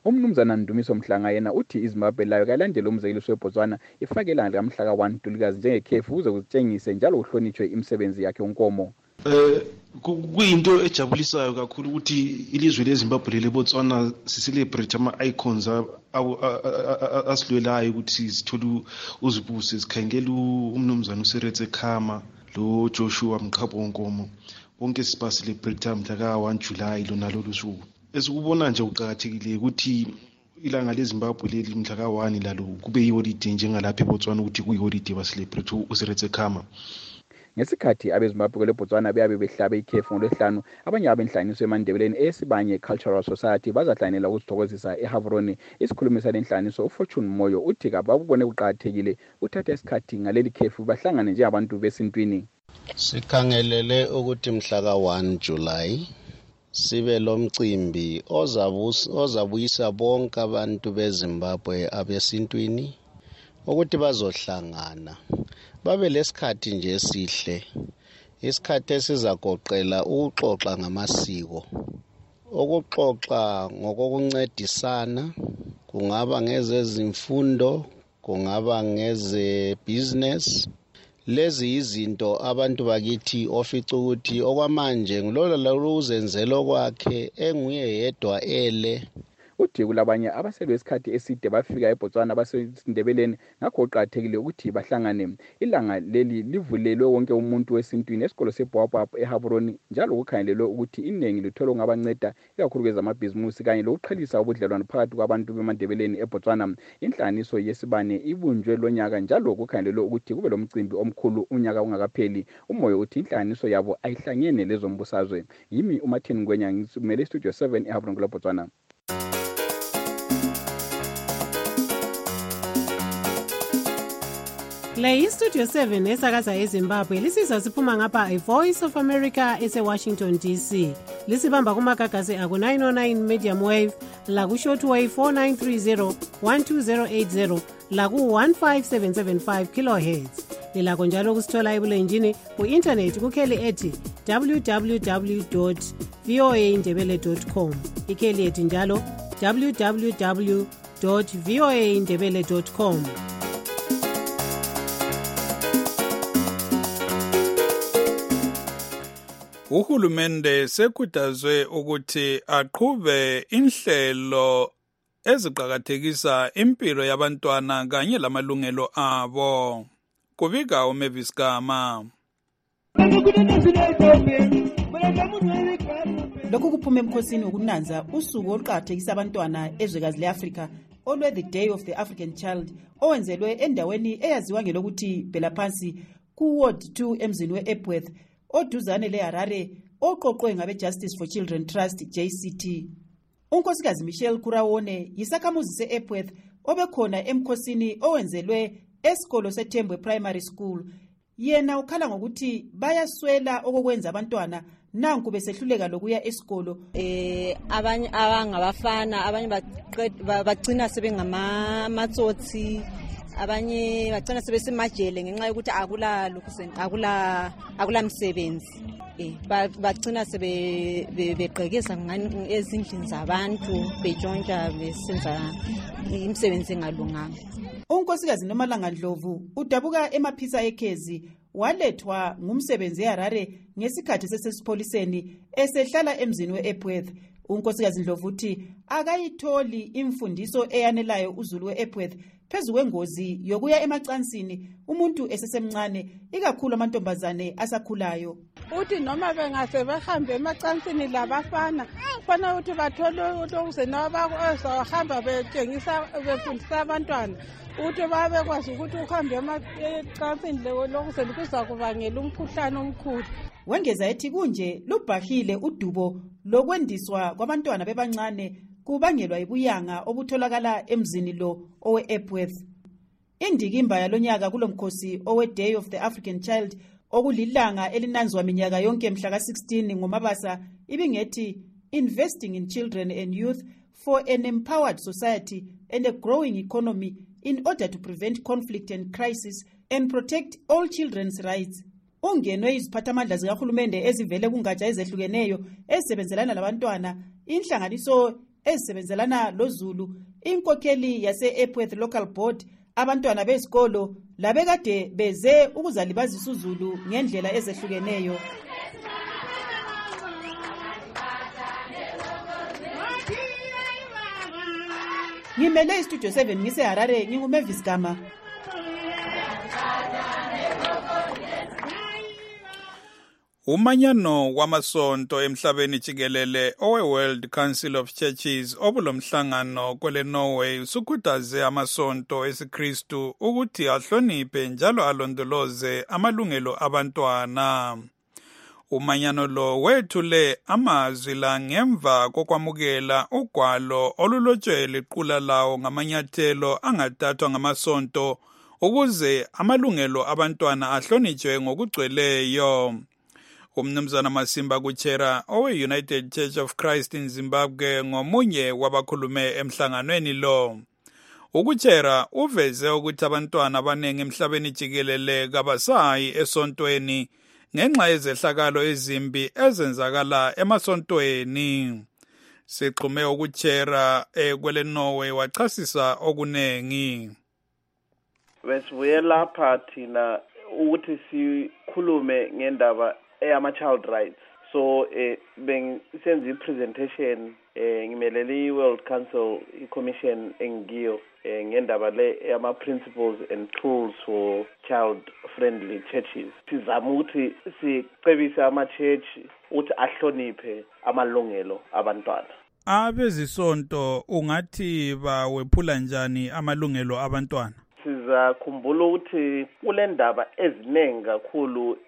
Umnumzana Ndumiso Mhlanga yena uthi iZimbabwe layo kalandela umzekeliso weBotswana ifakela ngamhla ka-one Ntulikazi njengekhefu ukuze kutshengise njalo uhlonitshwe imisebenzi yakhe uNkomo. Eh kuyinto ejabulisayo kakhulu ukuthi ilizwe leZimbabwe leleBotswana sicelebrate ama-icons asilwelayo ukuthi sithole uzibuse sikhangela umnumzana uSeretse Khama lo Joshua Mqabo Nkomo bonke siba celebrate mhla ka-one July lona lolu suku. Esikubona nje uqhakathekile ukuthi ilanga leZimbabwe leli mhla ka-one lalo kube yiholiday njengalapha eBotswana ukuthi kuyiholiday ba celebrate uSeretse Khama. Ngesikhathi abeZimbabwe leBotswana beyabe behlabe ikhefu ngolwesihlanu abanye abenhlaniso eMandebeleni esibanye Cultural Society bazahlanela ukuzithokozisa eHavroni. Isikhulumi salenhlaniso uFortune Moyo uthi kababone kuqhakathekile uthatha isikhathi ngaleli khefu bahlangane nje abantu besintwini. Sikhangelele ukuthi mhla ka-one July sibe lomcimbi ozabuyisa bonke abantu beZimbabwe abesintwini ukuthi bazohlangana babe lesikhathi nje esihle, isikhathi esizagoqela ukuxoxa ngamasiko, ukuxoxa ngokuncedisana, kungaba ngezezimfundo, kungaba ngeze business. Lezi izinto abantu bakithi ofica ukuthi okwamanje ngilolo lo uzenzelo kwakhe enguye yedwa ele. Uthi kulabanye abaselwe isikhathi eside bafika eBotswana basendebeleni ngakho uqhakathekile ukuthi bahlangane. Ilanga leli livulelwe wonke umuntu wesintwini esikolo seBoabab eHavroni njalo kukhangelelwe ukuthi iningi lithola ngabanceda ikakhulu kwezamabhizimusi kanye lokuqhelisa ubudlelwano phakathi kwabantu beMandebeleni eBotswana. Inhlaniso yesibane ibunjwe lonyaka njalo kukhangelelwe ukuthi kube lomcimbi omkhulu unyaka ungakapheli. Umoyo uthi inhlaniso yabo ayihlangene lezombusazwe. Yimi uMartin Ngwenya ngimele Studio seven eHavroni leBotswana. Le iStudio seven esakaza eZimbabwe lisiza siphuma ngapha iVoice of America ese-Washington D C. Lisibamba kumagagasi aku-nine oh nine medium wave, laku-shortwave four nine three zero, one two zero eight zero, laku-one five seven seven five kilohertz. Lilakho njalo kusithola ebulenjini ku-internet kukheli ethi w w w dot v o a ndebele dot com. Ikheli ethi njalo w w w dot v o a ndebele dot com. Uhulumende sekhuthazwe ukuthi aqhube inhlelo eziqhakathekisa impilo yabantwana kanye lamalungelo abo. Kubika uMavis Gama. Lokhu kuphuma emkhosini wokunanza usuku oluqhakathekisa abantwana ezwekazi leAfrika olwe the Day of the African Child owenzelwe endaweni eyaziwa ngelokuthi Bhela Phansi ku Ward two emzini weEpworth oduzane leHarare oqoqwe ngabe Justice for Children Trust J C T. Unkosikazi Michelle Kurawone yisakhamuzi seEpworth obekhona emkhosini owenzelwe esikolo seThembwe Primary School. Yena ukhala ngokuthi bayaswela okokwenza abantwana nanku besehluleka lokuya esikolo. Eh abanye abangabafana abanye bagcina sebengama matsotsi abanye bagcina sebesemajele ngenxa yokuthi akula lokuseni akula akula msebenzi. Eh bagcina sebe begqekeza ngani ezindlini zabantu bejontsha besenza imisebenzi engalunganga. Unkosikazi Nomalanga Ndlovu udabuka emaphisa ekhezi walethwa ngumsebenzi eHarare ngesikhathi sesesipoliseni esehlala emzini weEpworth. Unkosikazi Ndlovu uthi akayitholi imfundiso eyanelayo uZulu weEpworth phezu kwengozi yokuya emacansini umuntu esesemncane ikakhulu amantombazane asakhulayo. Uthi noma bengase behambe emacansini labafana fana uthi bathole ukuthi nabazahamba betshengisa befundisa abantwana uthi babe kwazi ukuthi uhambe emacansini lokuze kuza kubangela umkhuhlane omkhulu. Wengeza ethi kunje lubhahile udubo lokwendiswa kwabantwana bebancane kubangelwa ibuyanga obutholakala emzini lo oweEpworth. Indikimba yalonyaka kulomkhosi owe Day of the African Child okulilanga elinanzwa minyaka yonke mhla ka sixteen ngomabasa ibingethi investing in children and youth for an empowered society and a growing economy in order to prevent conflict and crisis and protect all children's rights. Ungenwe iziphathamandla zikahulumende ezivele kungatsha ezehlukeneyo ezisebenzelana labantwana, inhlanganiso ezisebenzelana loZulu, inkokheli yase-Epworth Local Board, abantwana besikolo labekade beze ukuzalibazisa uZulu ngendlela ezehlukeneyo. Ngimele istudio seven ngise Harare, nginguMavis Gama. Umanyano wamasonto emhlabeni jikelele owe World Council of Churches obulomhlangano kwele Norway usukhuthaze amasonto esiKristu ukuthi ahloniphe njalo alondoloze amalungelo abantwana. Umanyano lo wethule amazwi la ngemva kokwamukela ugwalo olulotshwe iqula lawo ngamanyathelo angathathwa ngamasonto ukuze amalungelo abantwana ahlonitshwe ngokugcweleyo. Umnumzana Masimba Kuchera owe United Church of Christ in Zimbabwe ngomunye wabakhulume emhlanganweni lo. Ukuchera uveze ukuthi abantwana abaningi emhlabeni jikelele kabasayi esontweni ngenxa yezehlakalo ezimbi ezenzakala emasontweni. Sixhume ukuchera ekwele Norway wachasisa okunengi. Besibuye lapha thina ukuthi sikhulume ngendaba eyama child rights. So eh bengisenza ipresentation eh ngimelele iWorld Council iCommission engiyo eh ngendaba le eyama principles and tools for child friendly churches. Sizama ukuthi sicebise ama church ukuthi ahloniphe amalungelo abantwana. Abezisonto ungathi bawephula njani amalungelo abantwana? Sizakhumbula ukuthi kule ndaba eziningi kakhulu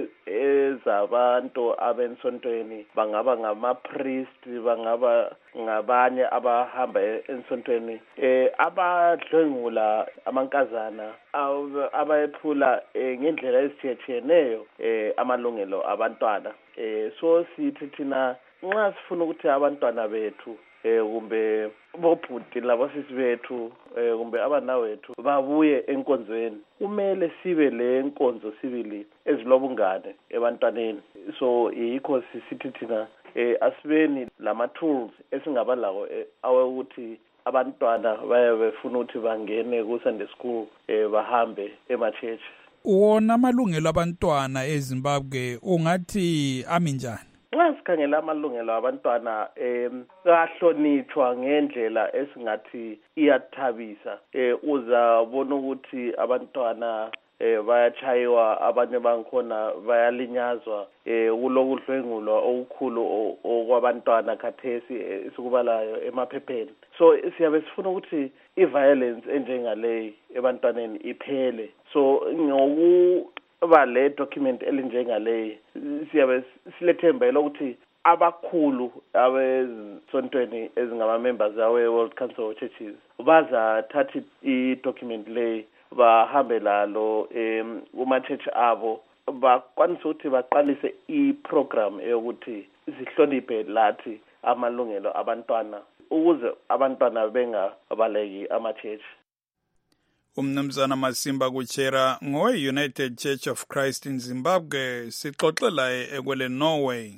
ezabantu abensontweni, bangaba ngama-priest, bangaba ngabanye abahamba ensontweni, eh abadlwengula amankazana abayephula ngendlela ezitshiyeneyo eh amalungelo abantwana. Eh so sithi thina nxa sifuna ukuthi abantwana bethu eh kumbe bobhuti labasisi bethu eh kumbe abanawethu babuye enkonzweni, kumele sibe le nkonzo sibili ezilobungane ebantwaneni. So yikho sisithi thina eh asibeni lama tools esingaba lawo awukuthi abantwana baye befuna ukuthi bangene ku Sunday school eh bahambe ema church. Uwona amalungelo abantwana eZimbabwe ungathi aminjani? Nxa sikhangela amalungelo abantwana em ahlonitshwa ngendlela esingathi iyathabisa, eh uzabona ukuthi abantwana eh bayachayiwa, abanye bankhona bayalinyazwa, eh kulokudlwengulwa okukhulu okwabantwana khathesi esikubalayo emaphepheni. So siyabe sifuna ukuthi iviolence enjengale ebantwaneni iphele. So ngoku ba le document elinjengale siyabe silethemba lokuthi abakhulu abesontweni ezingama members awe World Council of Churches baza thathi I document le bahambe lalo em uma church abo bakwanisa ukuthi baqalise I program eyokuthi sihloniphe lathi amalungelo abantwana ukuze abantwana bengabaleki ama church. Umnumzana Masimba Kuchera ngowe United Church of Christ in Zimbabwe sixoxela ekwele Norway.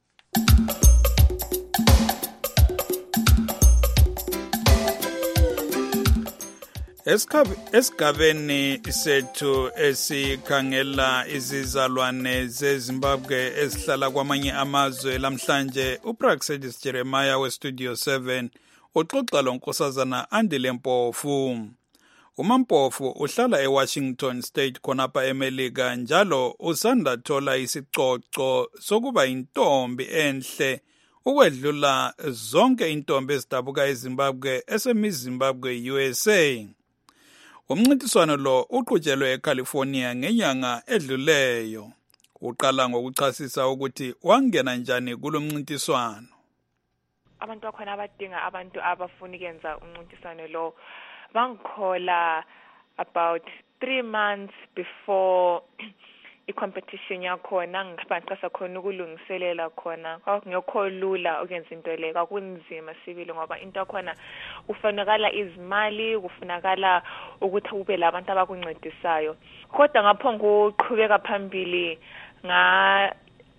Esigabeni sethu esikhangela izizalwane zeZimbabwe esihlala kwamanye amazwe lamhlanje uPraxedis Jeremiah weStudio seven uxoxa lonkosazana Andile Mpofu. UMampofu uhlala eWashington State khonapha eMelika njalo usanda thola isicoco sokuba intombi enhle ukwedlula zonke intombi ezidabuka eZimbabwe esemiZimbabwe U S A. Umncintiswano lo uqhutshelwe eCalifornia ngenyanga edluleyo. Uqala ngokuchasisa ukuthi wangena njani kulo mncintiswano. Abantu bakhona abadinga abantu abafuna ukwenza umncintiswano lo bangikhola about three months before i-competition yakhona, ngiphanqasa khona ukulungiselela khona. Ngiyokholula ukwenza into le kwakunzima sibili ngoba into yakhona ufanakala izimali, kufunakala ukuthi ube labantu abakuncedisayo. Kodwa ngapho ngokuqhubeka phambili nga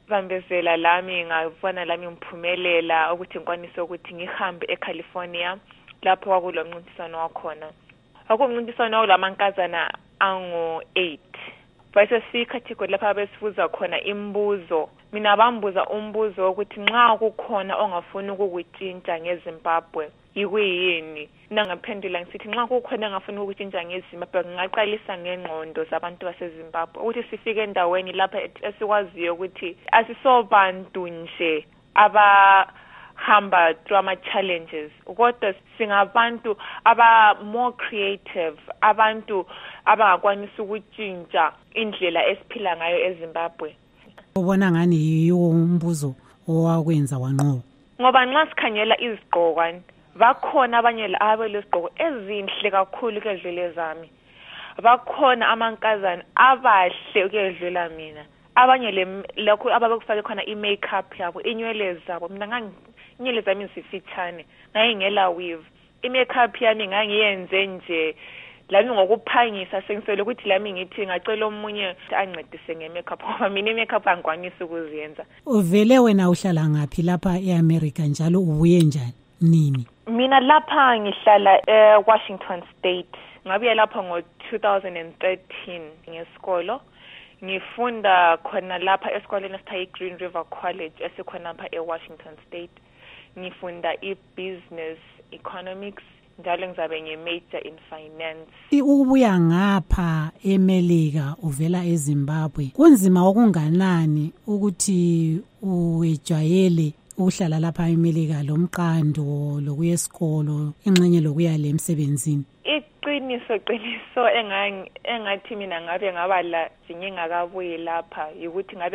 ngabambezela lami ngabona lami ngiphumelela ukuthi ngikwanise ukuthi ngihambe eCalifornia lapho kwakulo mncintiswano wakhona. Akumncintiswano walamankazana angu eight. Bese sikhathiko lapha besifuza khona imbuzo. Mina bambuza umbuzo ukuthi nxa kukhona ongafuni ukukutshintsha ngeZimbabwe yikuyini. Nangaphendula ngisithi nxa kukhona ongafuni ukukutshintsha ngeZimbabwe ngingaqalisa ngengqondo zabantu baseZimbabwe ukuthi sifike endaweni lapha esikwaziyo ukuthi asisobantu nje aba hamba through ama challenges kodwa singabantu aba more creative, abantu abangakwanisa ukutshintsha indlela esiphila ngayo eZimbabwe. Ubona ngani yiwo umbuzo owakwenza wanqoba? Ngoba nxa sikhanyela izigqokwana bakhona abanye labo lezigqoko ezinhle kakhulu kedlule zami. Bakhona amankazana abahle ukedlula mina. Abanye le lokho ababekufake khona i-makeup yabo, inywele zabo. Mina ngangi inywele zami zifitshane, ngayingela weave. I-makeup yami ngangiyenze nje lami ngokuphangisa sengisele ukuthi lami ngithi ngacela omunye ancedise nge-makeup ngoba mina i-makeup angikwanisi ukuziyenza. Uvele wena uhlala ngaphi lapha eAmerica njalo ubuye njani nini? Mina lapha ngihlala eWashington State. Ngabuye lapha ngo two thousand thirteen ngesikolo. Ngifunda khona lapha esikoleni esithiwa Green River College esikhona lapha eWashington State. Ngifunda i-business economics njalo ngizabe nge-major in finance. Ukubuya ngapha eMelika uvela eZimbabwe kunzima okunganani ukuthi uwejwayele uhlala lapha eMelika lomqando lokuya esikolo ingxenye lokuya le emsebenzini? Iqiniso qiniso engathi mina ngabe ngaba la ngingakabuyi lapha ukuthi ngabe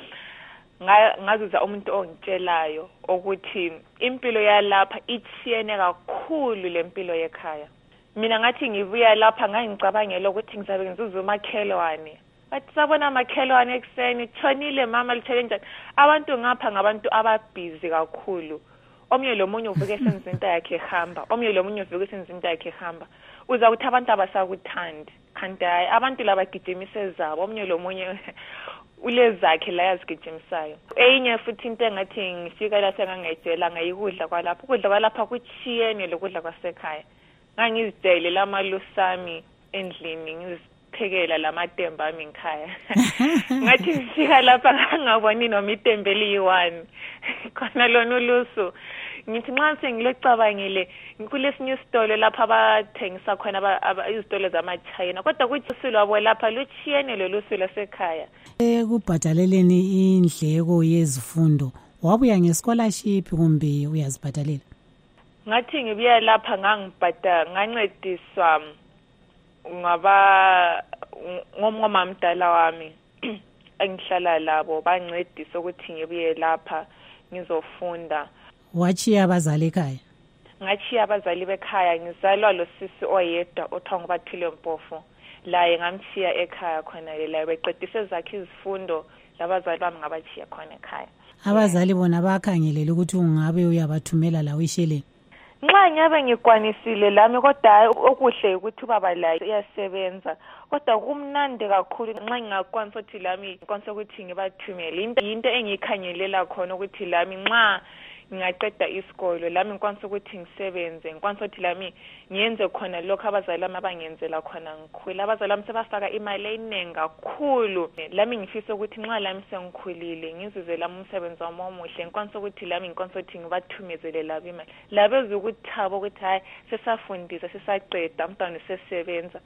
ngazuza umuntu ongitshelayo ukuthi impilo yalapha ithiyene kakhulu lempilo yekhaya. Mina ngathi ngibuya lapha ngangicabangela ukuthi ngizabe ngizuza umakhelwane. Bathi sabona amakhelwane ekseni tshonile mama lithele njani. Abantu ngapha ngabantu ababhizi kakhulu. Omnye lomunye uvuke senzinto yakhe ehamba, omnye lomunye uvuke senzinto yakhe ehamba. Uza kuthi abantu abasakuthandi. Kanti hayi abantu laba gijimise zabo, omnye lomunye ulezakhe la yazigijimisayo. Enye futhi into engathi ngifika la sengangayijela ngayikudla kwalapha. Ukudla kwalapha kuchiyene lokudla kwasekhaya. Ngangizidele lamalusami endlini ngiziphekela lamatemba ami ngikhaya. Ngathi ngifika lapha ngangaboni noma itembe liyi-one. Khona lona ulusu. Ngithi nxa sengilocabangile kulesinye isitolo lapha abathengisa khona izitolo zama-China kodwa kuthi usuku lwabo lapha luchiyene lolusu lwasekhaya. Ekubhadaleleni indleko yezifundo wabuya nge-scholarship kumbe uyazibhadalela? Ngathi ngibuya lapha ngangibhadala ngancediswa ngaba ngomamdala wami engihlala labo bancedisa ukuthi ngibuye lapha ngizofunda. Wachiya abazali ekhaya? Ngachiya abazali bekhaya ngizalwa lo sisi oyedwa othiwa nguBathile Mpofu. Laye ngamchiya ekhaya khona la beqedise zakhe izifundo labazali bami ngabachiya khona ekhaya. Abazali bona bakhangelela ukuthi ungabe uyabathumela la uyisheleni? Nxa ngiyabe ngikwanisile lami kodwa okuhle ukuthi ubaba laye uyasebenza kodwa kumnandi kakhulu nxa ngingakwanisa ukuthi lami ngikwanisa ukuthi ngibathumele into engikhangelela khona ukuthi lami nxa ngingaqeda isikolo lami ngikwanisa ukuthi ngisebenze ngikwanisa ukuthi lami ngiyenze khona lokho abazali bami abangenzela khona ngikhula. Abazali bami sebafaka imali eningi kakhulu lami ngifisa ukuthi nxa lami sengikhulile ngizuze lami umsebenzi wami omuhle ngikwanisa ukuthi lami ngikwanisa ukuthi ngibathumezele labo imali labo ezokuthaba ukuthi hayi sesafundisa sesaqeda umntwana sesebenza.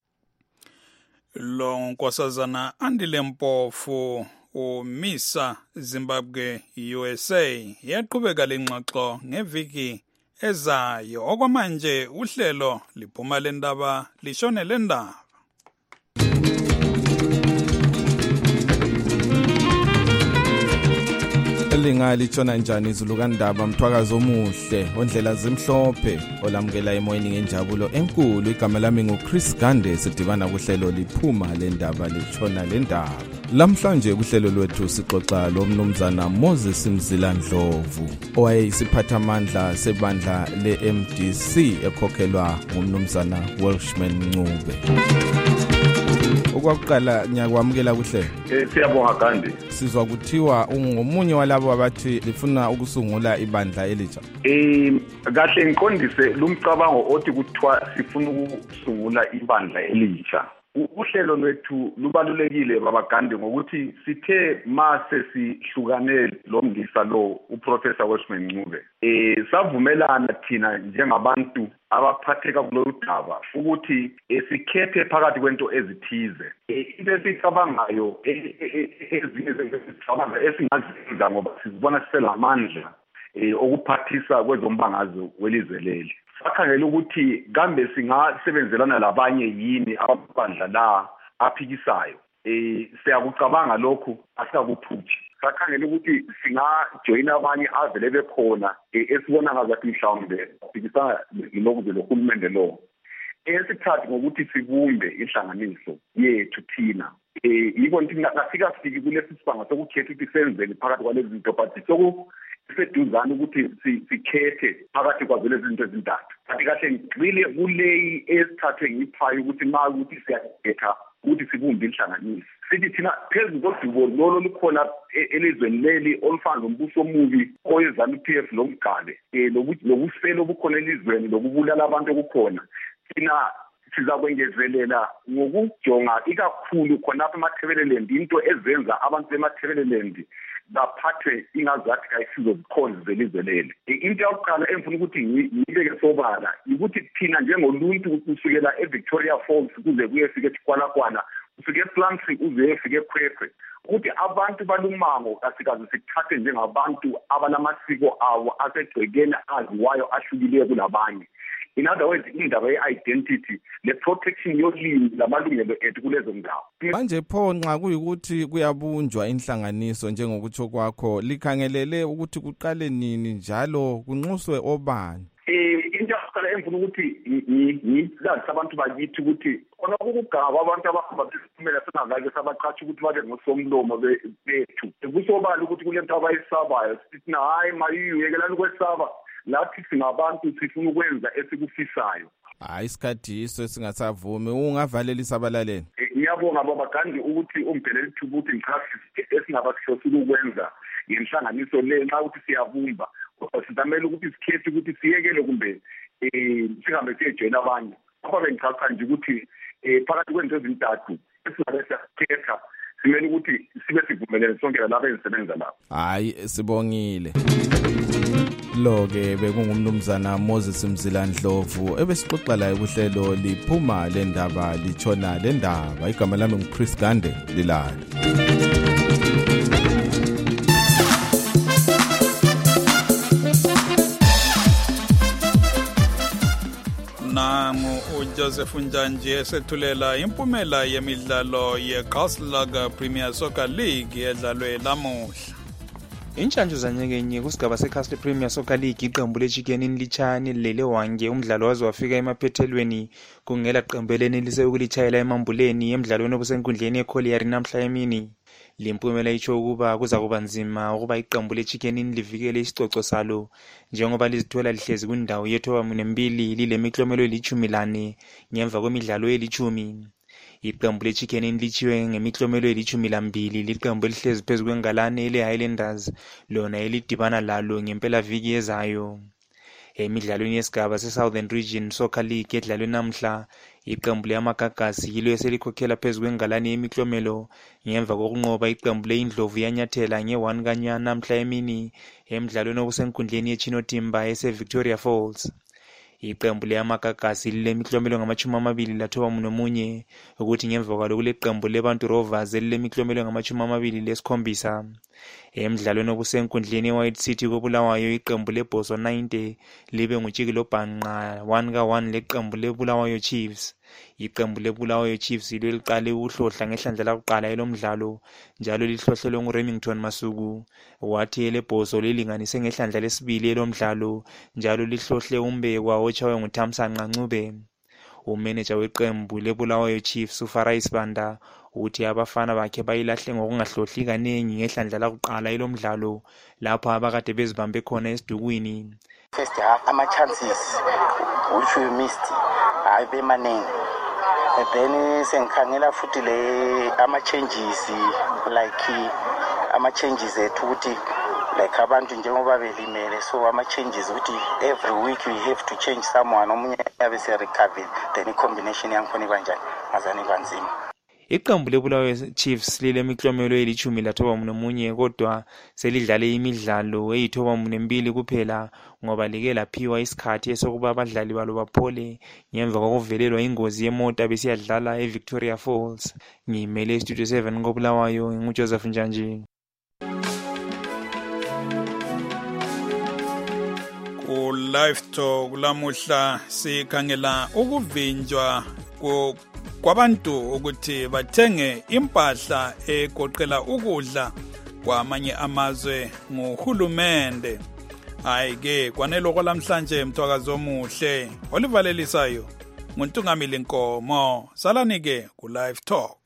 Lo nkosazana Andile Mpofu uMisa Zimbabwe U S A yaqhubeka lengxoxo ngeviki ezayo. Okwamanje uhlelo liphuma lendaba lishone lendaba. Linga litshona njani izulu kandaba mthwakazo omuhle ondlela zimhlophe olamukela emoyeni ngenjabulo enkulu. Igama lami nguChris Gande sidibana kuhlelo liphuma lendaba litshona lendaba. Lamhlanje kuhlelo lwethu sixoxa lomnumzana Moses Mzila Ndlovu owayeyisiphathamandla sebandla le-M D C ekhokhelwa ngumnumzana Welshman Ncube. Okwakuqala ngiyakwamukela kuhle. Eh siyabonga Gandhi. Sizwa kuthiwa ungomunye walabo abathi lifuna ukusungula ibandla elitsha. Eh kahle ngiqondise lumcabango othi kuthiwa sifuna ukusungula ibandla elitsha. Uhlelo lwethu lubalulekile baba Gandhi ngokuthi sithe mase sihlukanele lo mndisa lo uprofessor Wesman Ncube. Eh savumelana thina njengabantu abaphatheka kulodaba ukuthi esikhethe phakathi kwento ezithize. Into esicabangayo ezinye zezicabanga esingazenza ngoba sizibona siselamandla eh okuphathisa kwezombangazo welizwe leli. Sakhangela ukuthi kambe singasebenzelana labanye yini ababandla la aphikisayo. Eh siyakucabanga lokho asakuphuthi. Sakhangela ukuthi singajoin abanye avele bekhona esibona ngazathi mhlawumbe aphikisana lokholohulumende lo. Esithathu ngokuthi sibumbe inhlanganiso yethu thina. Eh yiko ngithi ngafika sifiki kulesi sibanga sokukhetha ukuthi senzele phakathi kwalezi zinto but soku seduzana ukuthi sikhethe phakathi kwazo lezi zinto ezintathu. Kanti kahle ngicile kuleyi esithathwe ngiphayo ukuthi ma ukuthi siyakhetha ukuthi sibumbe inhlanganiso. Sithi thina phezulu kodubo lolo lukhona elizweni leli olufana nombuso omubi oyezana P F lomgale eh lokuselo obukhona elizweni lokubulala abantu okukhona. Thina sizakwengezelela ngokujonga ikakhulu khonapha eMathebeleland into ezenza abantu bemathebeleland baphathwe ingazathi kayisizo zikhonzi zelizwe leli. Into yokuqala emfuna ukuthi ngibeke sobala ukuthi thina njengoluntu kusukela eVictoria Falls kuze kuyefika eThwalakwana ufike ePlancy uze efike eKwekwe ukuthi abantu balumango kasikazi sikuthathe njengabantu abanamasiko awo asegcekeni aziwayo ahlukileyo kulabanye. In other words, indaba ye-identity le-protection yolimi lamalungelo ethu kulezo ndawo. Manje pho nxa kuyikuthi kuyabunjwa inhlanganiso njengokutsho kwakho likhangelele ukuthi kuqale nini njalo kunxuswe obani? Eh into yokuqala emfuna ukuthi ngilazisa abantu bakithi ukuthi khona ukugaba abantu abahamba besiphumela singazake sabaqhatsha ukuthi babe ngosomlomo bethu. Kusobala ukuthi kulento abayisabayo sithi hayi mayiyekela ukwesaba. Lathi singabantu sifuna ukwenza esikufisayo. Hayi isikhathi iso esingasavumi ungavalela isabalaleni. Ngiyabonga baba Gandhi ukuthi umphelele ithuba ukuthi ngichasise esingabasihlosile ukwenza ngenhlanganiso le nxa ukuthi siyabumba. Kodwa sizamela ukuthi sikhethe ukuthi siyekele kumbe eh sihambe siyejoina abanye. Apha bengichaza nje ukuthi eh phakathi kwento ezintathu esingabe siyakhetha simele ukuthi sibe sivumelene sonke lapha ezisebenza lapha. Hayi sibongile. Lo-ke bekungumnumzana Moses Mzilandlovu ebesixoxa laye kuhlelo liphuma le ndaba litshona le ndaba. Igama lami nguChris Gande lilala. Nangu uJoseph Njanji esethulela impumela yemidlalo yeGaslug Premier Soccer League edlalwe lamuhla. Intshantshu zanyekenye kusigaba seCastle Premier Soccer League iqembu leChicken Lichane lele wange umdlalo waze wafika emaphethelweni kungela qembu elenelise ukulitshayela emambuleni emidlalweni obusenkundleni eCollier namhla emini. Limpumela itsho ukuba kuza kuba nzima ukuba iqembu leChicken livikele isicoco salo njengoba lizithola lihlezi kwindawo yethoba mbili lilemiklomelo elithumi lane ngemva kwemidlalo elithumi. Iqembu leChicken lichiwe ngemiklomelo elithumi lambili liqembu elihlezi phezulu kwengalane ele-Highlanders lona elidibana lalo ngempela viki ezayo. Emidlalweni yesigaba se-Southern Region Soccer League edlalwe namhla iqembu leyaMagagasi yilo eselikhokhela phezulu kwengalane yemiklomelo ngemva kokunqoba iqembu leIndlovu yanyathela nge-one kanya namhla emini emidlalweni obusenkundleni yeChinotimba ese-Victoria Falls. Iqembu leyaMagagasi lilemiklomelo ngamachumi amabili lathoba nomunye ukuthi ngemva kwalo kuleqembu leBantu Rovers elilemiklomelo ngamachumi amabili lesikhombisa. Emidlalweni obusenkundleni eWhite City koBulawayo iqembu leBhoso ninety libe nguTshikilo Bhanqa one ka one leqembu leBulawayo Chiefs. Iqembu leBulawayo Chiefs yilo eliqale ukuhlohla ngehlandla lakuqala elomdlalo njalo lihlohlelwe nguRemington Masuku wathi leBhoso lilinganise ngehlandla lesibili elomdlalo njalo lihlohle umbekwa ochawe nguThamsanqa Ncube. Umanager weqembu leBulawayo Chiefs uFarai Sibanda uthi abafana bakhe bayilahle ngokungahlohli kanengi ngehlandla lakuqala elomdlalo lapho abakade bezibambe khona esidukwini. First half ama chances which we missed hayi bemaningi and then sengikhangela futhi le ama changes like ama changes ethuthi like abantu njengoba belimele, so ama changes ukuthi every week we have to change someone, omunye yabe se recover, then i-combination yangikhona kanjani ngazani kanzima. Iqembu leBulawayo Chiefs lile miklomelo elithumi lathoba nomunye, kodwa selidlale imidlalo eyithoba mbili kuphela ngoba like laphiwa isikhathi esokuba abadlali balo baphole ngemva kokuvelelwa ingozi yemoto besiyadlala eVictoria Falls. Ngimele Studio seven ngoBulawayo, nguJoseph Njanji. Ku live talk lamuhla sikhangela ukuvinjwa kwabantu ukuthi bathenge impahla egoqela ukudla kwamanye amazwe nguhulumende. Hayi ke kwanele okwalamhlanje mthwakazi omuhle olivalelisayo nguNtungamili Nkomo. Salani ke ku live talk.